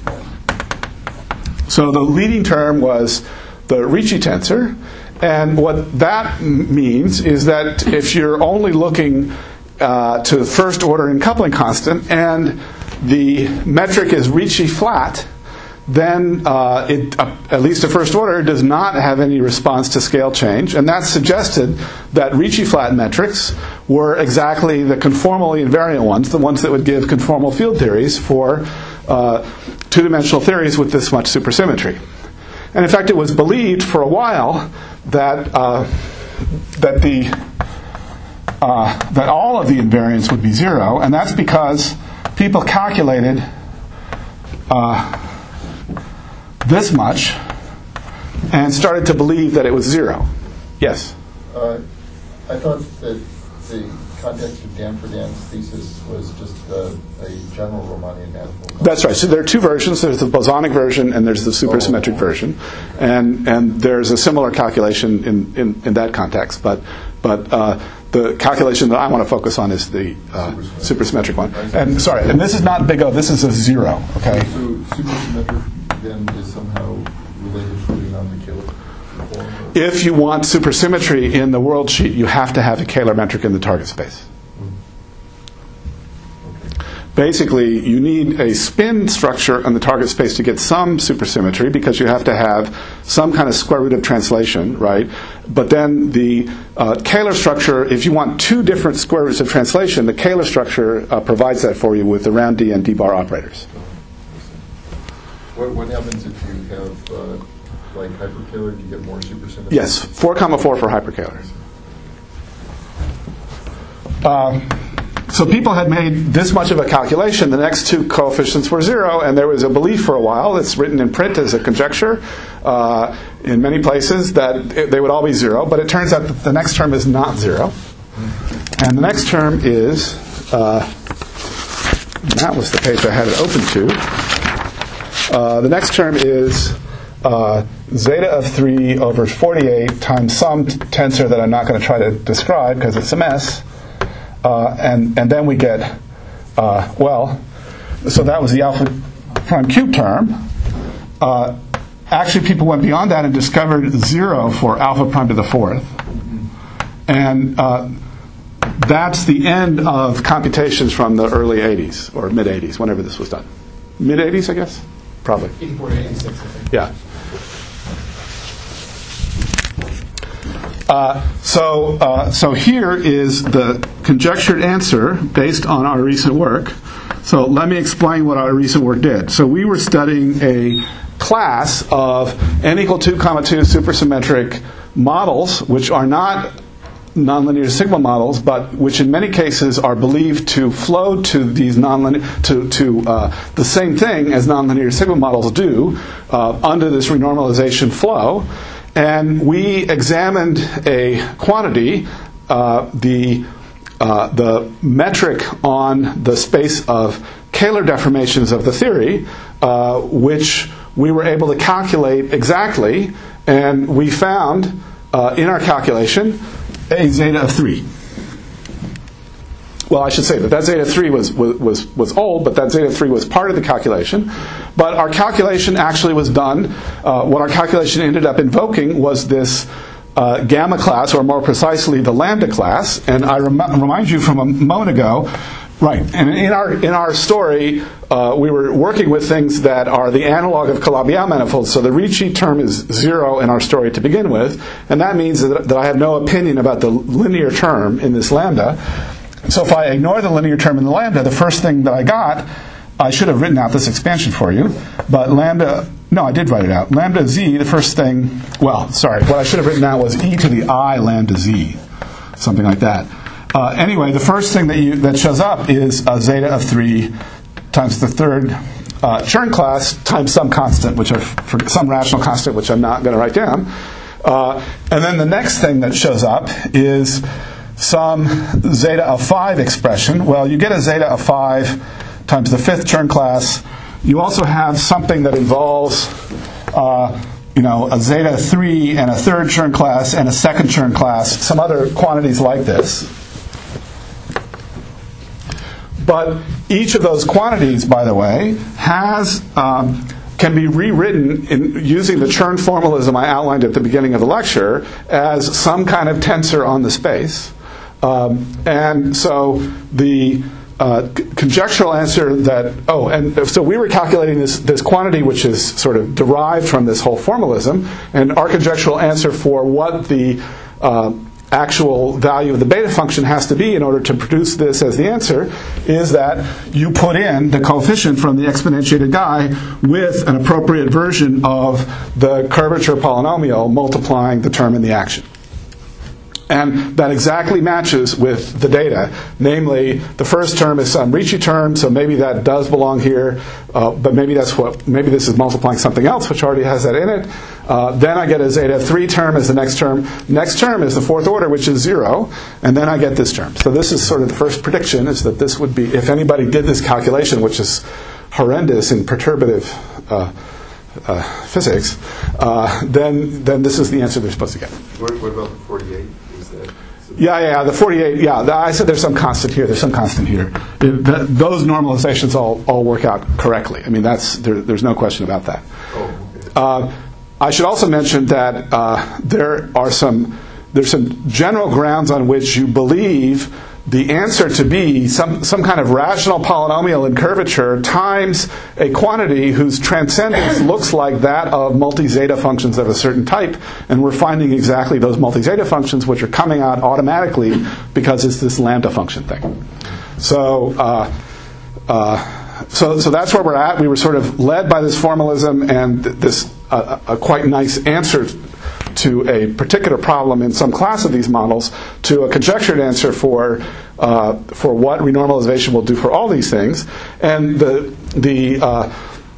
So the leading term was the Ricci tensor, and what that m- means is that if you're only looking uh, to the first order in coupling constant and the metric is Ricci flat, then uh, it, uh, at least a first order does not have any response to scale change, and that suggested that Ricci flat metrics were exactly the conformally invariant ones, the ones that would give conformal field theories for uh, two-dimensional theories with this much supersymmetry. And in fact, it was believed for a while that uh, that the uh, that all of the invariants would be zero, and that's because people calculated Uh, this much and started to believe that it was zero. Yes? Uh, I thought that the context of Danfordan's thesis was just uh, a general Riemannian manifold. That's right. So there are two versions. There's the bosonic version and there's the supersymmetric Oh. version. And and there's a similar calculation in, in, in that context. But but uh, the calculation that I want to focus on is the uh, supersymmetric one. And sorry, and this is not big O. This is a zero. Okay. So supersymmetric then is somehow related to the non-Kähler form? or- If you want supersymmetry in the world sheet, you have to have a Kähler metric in the target space. Basically, you need a spin structure in the target space to get some supersymmetry because you have to have some kind of square root of translation, right? But then the uh, Kähler structure, if you want two different square roots of translation, the Kähler structure uh, provides that for you with the round D and D bar operators. What, what happens if you have, uh, like hyperkähler, do you get more supersymmetry? Yes, four comma four for hyperkähler. Um, so people had made this much of a calculation. The next two coefficients were zero, and there was a belief for a while. It's written in print as a conjecture uh, in many places that it, they would all be zero. But it turns out that the next term is not zero, and the next term is. Uh, that was the page I had it open to. Uh, the next term is uh, zeta of three over forty-eight times some t- tensor that I'm not going to try to describe because it's a mess. Uh, and, and then we get, uh, well, so that was the alpha prime cube term. Uh, actually, people went beyond that and discovered zero for alpha prime to the fourth. And uh, that's the end of computations from the early eighties, or mid-eighties, whenever this was done. Mid-eighties, I guess? Probably. eighty-four to eighty-six, I think. Yeah. Uh, so, uh, so here is the conjectured answer based on our recent work. So let me explain what our recent work did. So we were studying a class of n equal two comma two supersymmetric models, which are not nonlinear sigma models, but which in many cases are believed to flow to these nonlinear to to uh, the same thing as nonlinear sigma models do uh, under this renormalization flow. And we examined a quantity, uh, the uh, the metric on the space of Kähler deformations of the theory, uh, which we were able to calculate exactly, and we found uh, in our calculation a zeta of three. Well, I should say that that zeta three was, was, was old, but that zeta three was part of the calculation. But our calculation actually was done, uh, what our calculation ended up invoking was this uh, gamma class, or more precisely the lambda class. And I rem- remind you from a moment ago, right, and in our in our story, uh, we were working with things that are the analog of Calabi-Yau manifolds. So the Ricci term is zero in our story to begin with, and that means that, that I have no opinion about the linear term in this lambda. So if I ignore the linear term in the lambda, the first thing that I got, I should have written out this expansion for you, but lambda, no, I did write it out. Lambda z, the first thing, well, sorry, what I should have written out was e to the I lambda z, something like that. Uh, anyway, the first thing that you that shows up is a zeta of three times the third uh, Chern class times some constant, which are for some rational constant, which I'm not going to write down. Uh, and then the next thing that shows up is some zeta of five expression. Well, you get a zeta of five times the fifth Chern class. You also have something that involves, uh, you know, a zeta of three and a third Chern class and a second Chern class, some other quantities like this. But each of those quantities, by the way, has um, can be rewritten in, using the Chern formalism I outlined at the beginning of the lecture as some kind of tensor on the space. Um, and so the uh, c- conjectural answer that, oh, and so we were calculating this, this quantity which is sort of derived from this whole formalism, and our conjectural answer for what the uh, actual value of the beta function has to be in order to produce this as the answer is that you put in the coefficient from the exponentiated guy with an appropriate version of the curvature polynomial multiplying the term in the action. And that exactly matches with the data. Namely, the first term is some Ricci term, so maybe that does belong here, uh, but maybe that's what maybe this is multiplying something else which already has that in it. Uh, then I get a zeta three term as the next term. Next term is the fourth order, which is zero, and then I get this term. So this is sort of the first prediction, is that this would be, if anybody did this calculation, which is horrendous in perturbative uh, uh, physics, uh, then then this is the answer they're supposed to get. What, what about the forty-eight? Is that? Yeah, yeah, the forty-eight, yeah. The, I said there's some constant here, there's some constant here. It, the, those normalizations all, all work out correctly. I mean, that's there, there's no question about that. Oh, okay. Uh, I should also mention that uh, there are some there's some general grounds on which you believe the answer to be some, some kind of rational polynomial in curvature times a quantity whose transcendence looks like that of multi-zeta functions of a certain type, and we're finding exactly those multi-zeta functions which are coming out automatically because it's this lambda function thing. So, uh, uh, so, so that's where we're at. We were sort of led by this formalism and this uh, a quite nice answer to a particular problem in some class of these models, to a conjectured answer for uh, for what renormalization will do for all these things, and the the uh,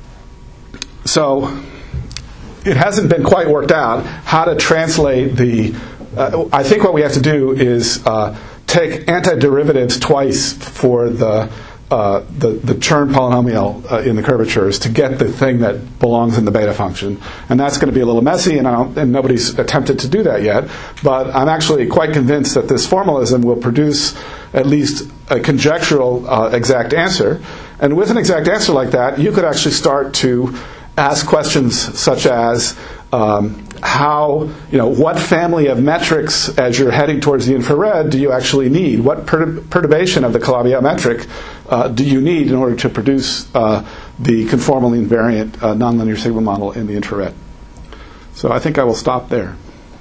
so it hasn't been quite worked out how to translate the. Uh, I think what we have to do is uh, take antiderivatives twice for the. Uh, the, the Chern polynomial uh, in the curvatures to get the thing that belongs in the beta function. And that's going to be a little messy, and, I don't, and nobody's attempted to do that yet. But I'm actually quite convinced that this formalism will produce at least a conjectural uh, exact answer. And with an exact answer like that, you could actually start to ask questions such as um, how, you know, what family of metrics as you're heading towards the infrared do you actually need? What per- perturbation of the Calabi-Yau metric uh, do you need in order to produce uh, the conformally invariant uh, nonlinear sigma model in the infrared? So I think I will stop there.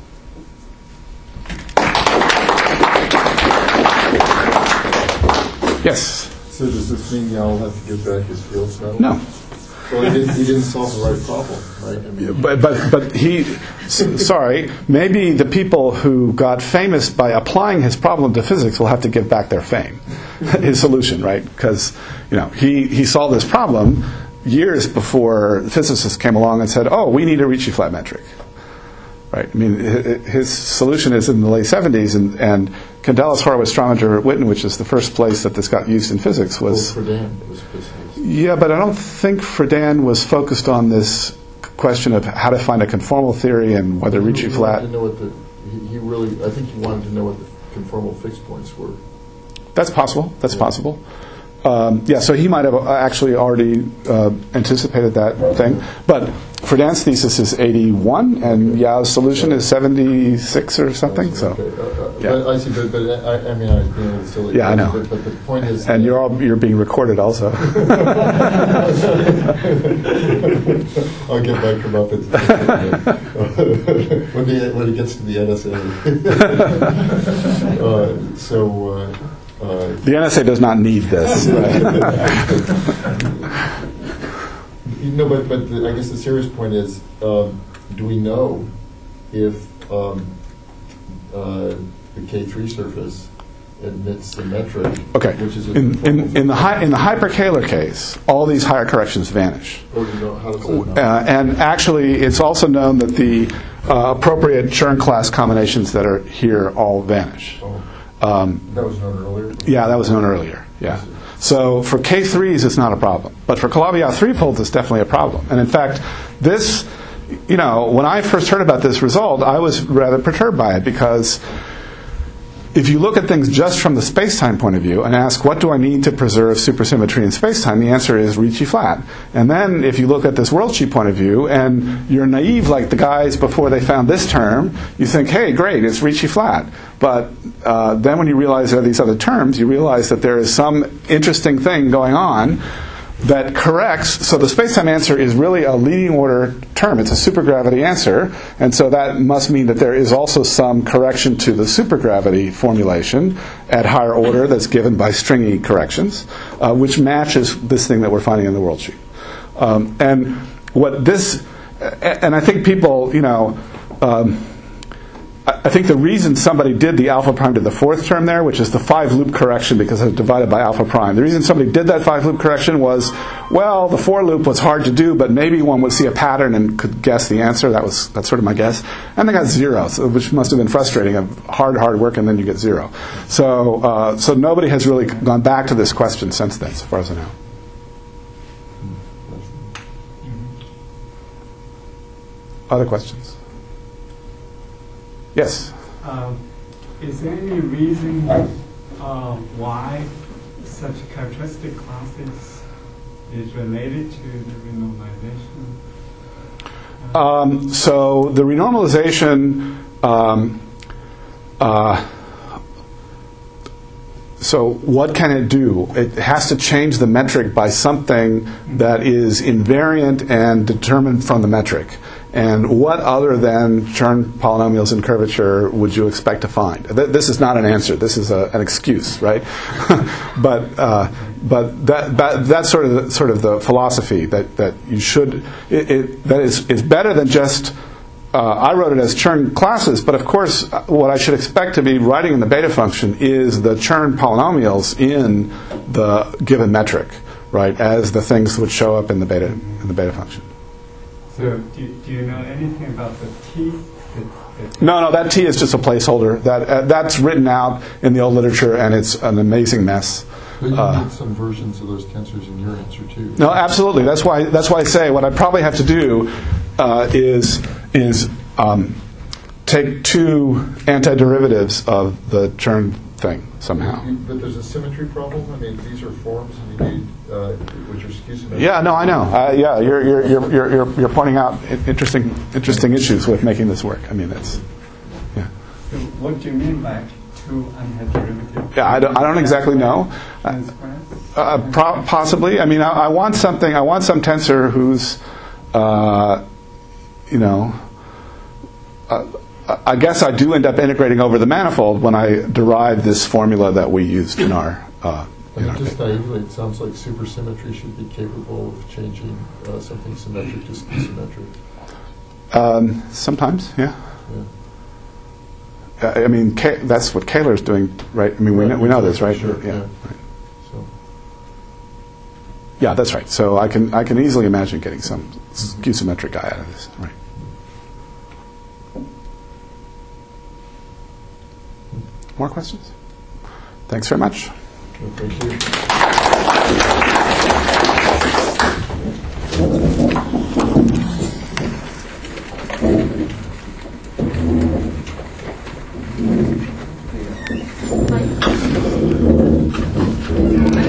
Yes? So does this mean Yau will have to give back his fields now? No. Well, he didn't, he didn't solve the right problem, right? I mean, But but but he, sorry, maybe the people who got famous by applying his problem to physics will have to give back their fame, his solution, right? Because you know he, he solved this problem years before physicists came along and said, oh, we need a Ricci flat metric, right? I mean, his solution is in the late seventies, and and Candelas, Horowitz, Strominger, Witten, which is the first place that this got used in physics, was. well, Friedan was physics. Yeah, but I don't think Friedan was focused on this question of how to find a conformal theory and whether Ricci He flat. wanted to know what the, he, he really, I think he wanted to know what the conformal fixed points were. That's possible. That's Yeah. possible. Um, yeah, so he might have actually already uh, anticipated that thing. But Friedan's thesis is eighty-one, and Yau's solution is seventy-six or something. So, Okay. Uh, uh, yeah. but I see, but, but I, I mean, I was being a little silly. Yeah, I know. But, but the point is, and you're all you're being recorded also. I'll get my comeuppance when, the, when it gets to the N S A. uh, so. Uh, uh, The N S A does not need this. Right? You know, but, but the, I guess the serious point is, um, do we know if um, uh, the K three surface admits the metric, Okay. which is a In, in, in the hi, in the hyperkähler case, all these higher corrections vanish. Oh, you know, how does that know? Uh, and actually, it's also known that the uh, appropriate Chern class combinations that are here all vanish. Oh, Um, that was known earlier? yeah, that was known earlier. Yeah. So for K threes, it's not a problem. But for Calabi-Yau three-folds, it's definitely a problem. And in fact, this, you know, when I first heard about this result, I was rather perturbed by it, because if you look at things just from the space-time point of view and ask, what do I need to preserve supersymmetry in space-time, the answer is Ricci flat. And then if you look at this worldsheet point of view and you're naive like the guys before they found this term, you think, hey, great, it's Ricci flat. But uh, then when you realize there are these other terms, you realize that there is some interesting thing going on that corrects. So the space-time answer is really a leading order term. It's a supergravity answer. And so that must mean that there is also some correction to the supergravity formulation at higher order that's given by stringy corrections, uh, which matches this thing that we're finding in the worldsheet. Um, and what this, and I think people, you know, um, I I think the reason somebody did the alpha prime to the fourth term there, which is the five loop correction because it was divided by alpha prime, the reason somebody did that five loop correction was, well, the for loop was hard to do, but maybe one would see a pattern and could guess the answer. That was that's sort of my guess. And they got zero, so, which must have been frustrating. Hard, hard work, and then you get zero. So, uh, so nobody has really gone back to this question since then, so far as I know. Other questions? Yes? Um, is there any reason uh, why such characteristic classes is related to the renormalization? Uh, Um, so the renormalization, um, uh, so what can it do? It has to change the metric by something that is invariant and determined from the metric. And what other than Chern polynomials in curvature would you expect to find? Th- this is not an answer. This is a, an excuse, right? but uh, but that, that that's sort of the, sort of the philosophy that, that you should. It, it, that is is better than just. Uh, I wrote it as Chern classes, but of course, what I should expect to be writing in the beta function is the Chern polynomials in the given metric, right? As the things would show up in the beta in the beta function. So do, do you know anything about the T? That, that No, no, that T is just a placeholder. That uh, that's written out in the old literature, and it's an amazing mess. But you Uh, need some versions of those tensors in your answer too. No, absolutely. That's why. That's why I say what I probably have to do uh, is is um, take two antiderivatives of the Chern thing somehow. You- But there's a symmetry problem. I mean, these are forms, and you need uh, which are skew symmetric. Yeah, no, I know. Uh, yeah, you're you're you're you're you're you're pointing out i- interesting interesting issues with making this work. I mean, it's yeah. So what do you mean by two antiderivatives? Yeah, I don't, I don't exactly know. Uh, uh, pro- possibly. I mean, I, I want something. I want some tensor who's, uh, you know, uh, I guess I do end up integrating over the manifold when I derive this formula that we used in our. Uh, I in mean, our just paper. naively, it sounds like supersymmetry should be capable of changing uh, something symmetric to skew symmetric. Um, sometimes, yeah. Yeah. Uh, I mean, K, that's what Kähler's doing, right? I mean, we know, we know this, right? Sure, yeah. yeah. Right. So. Yeah, that's right. So I can I can easily imagine getting some skew symmetric guy out of this, right? More questions? Thanks very much. Well, thank you.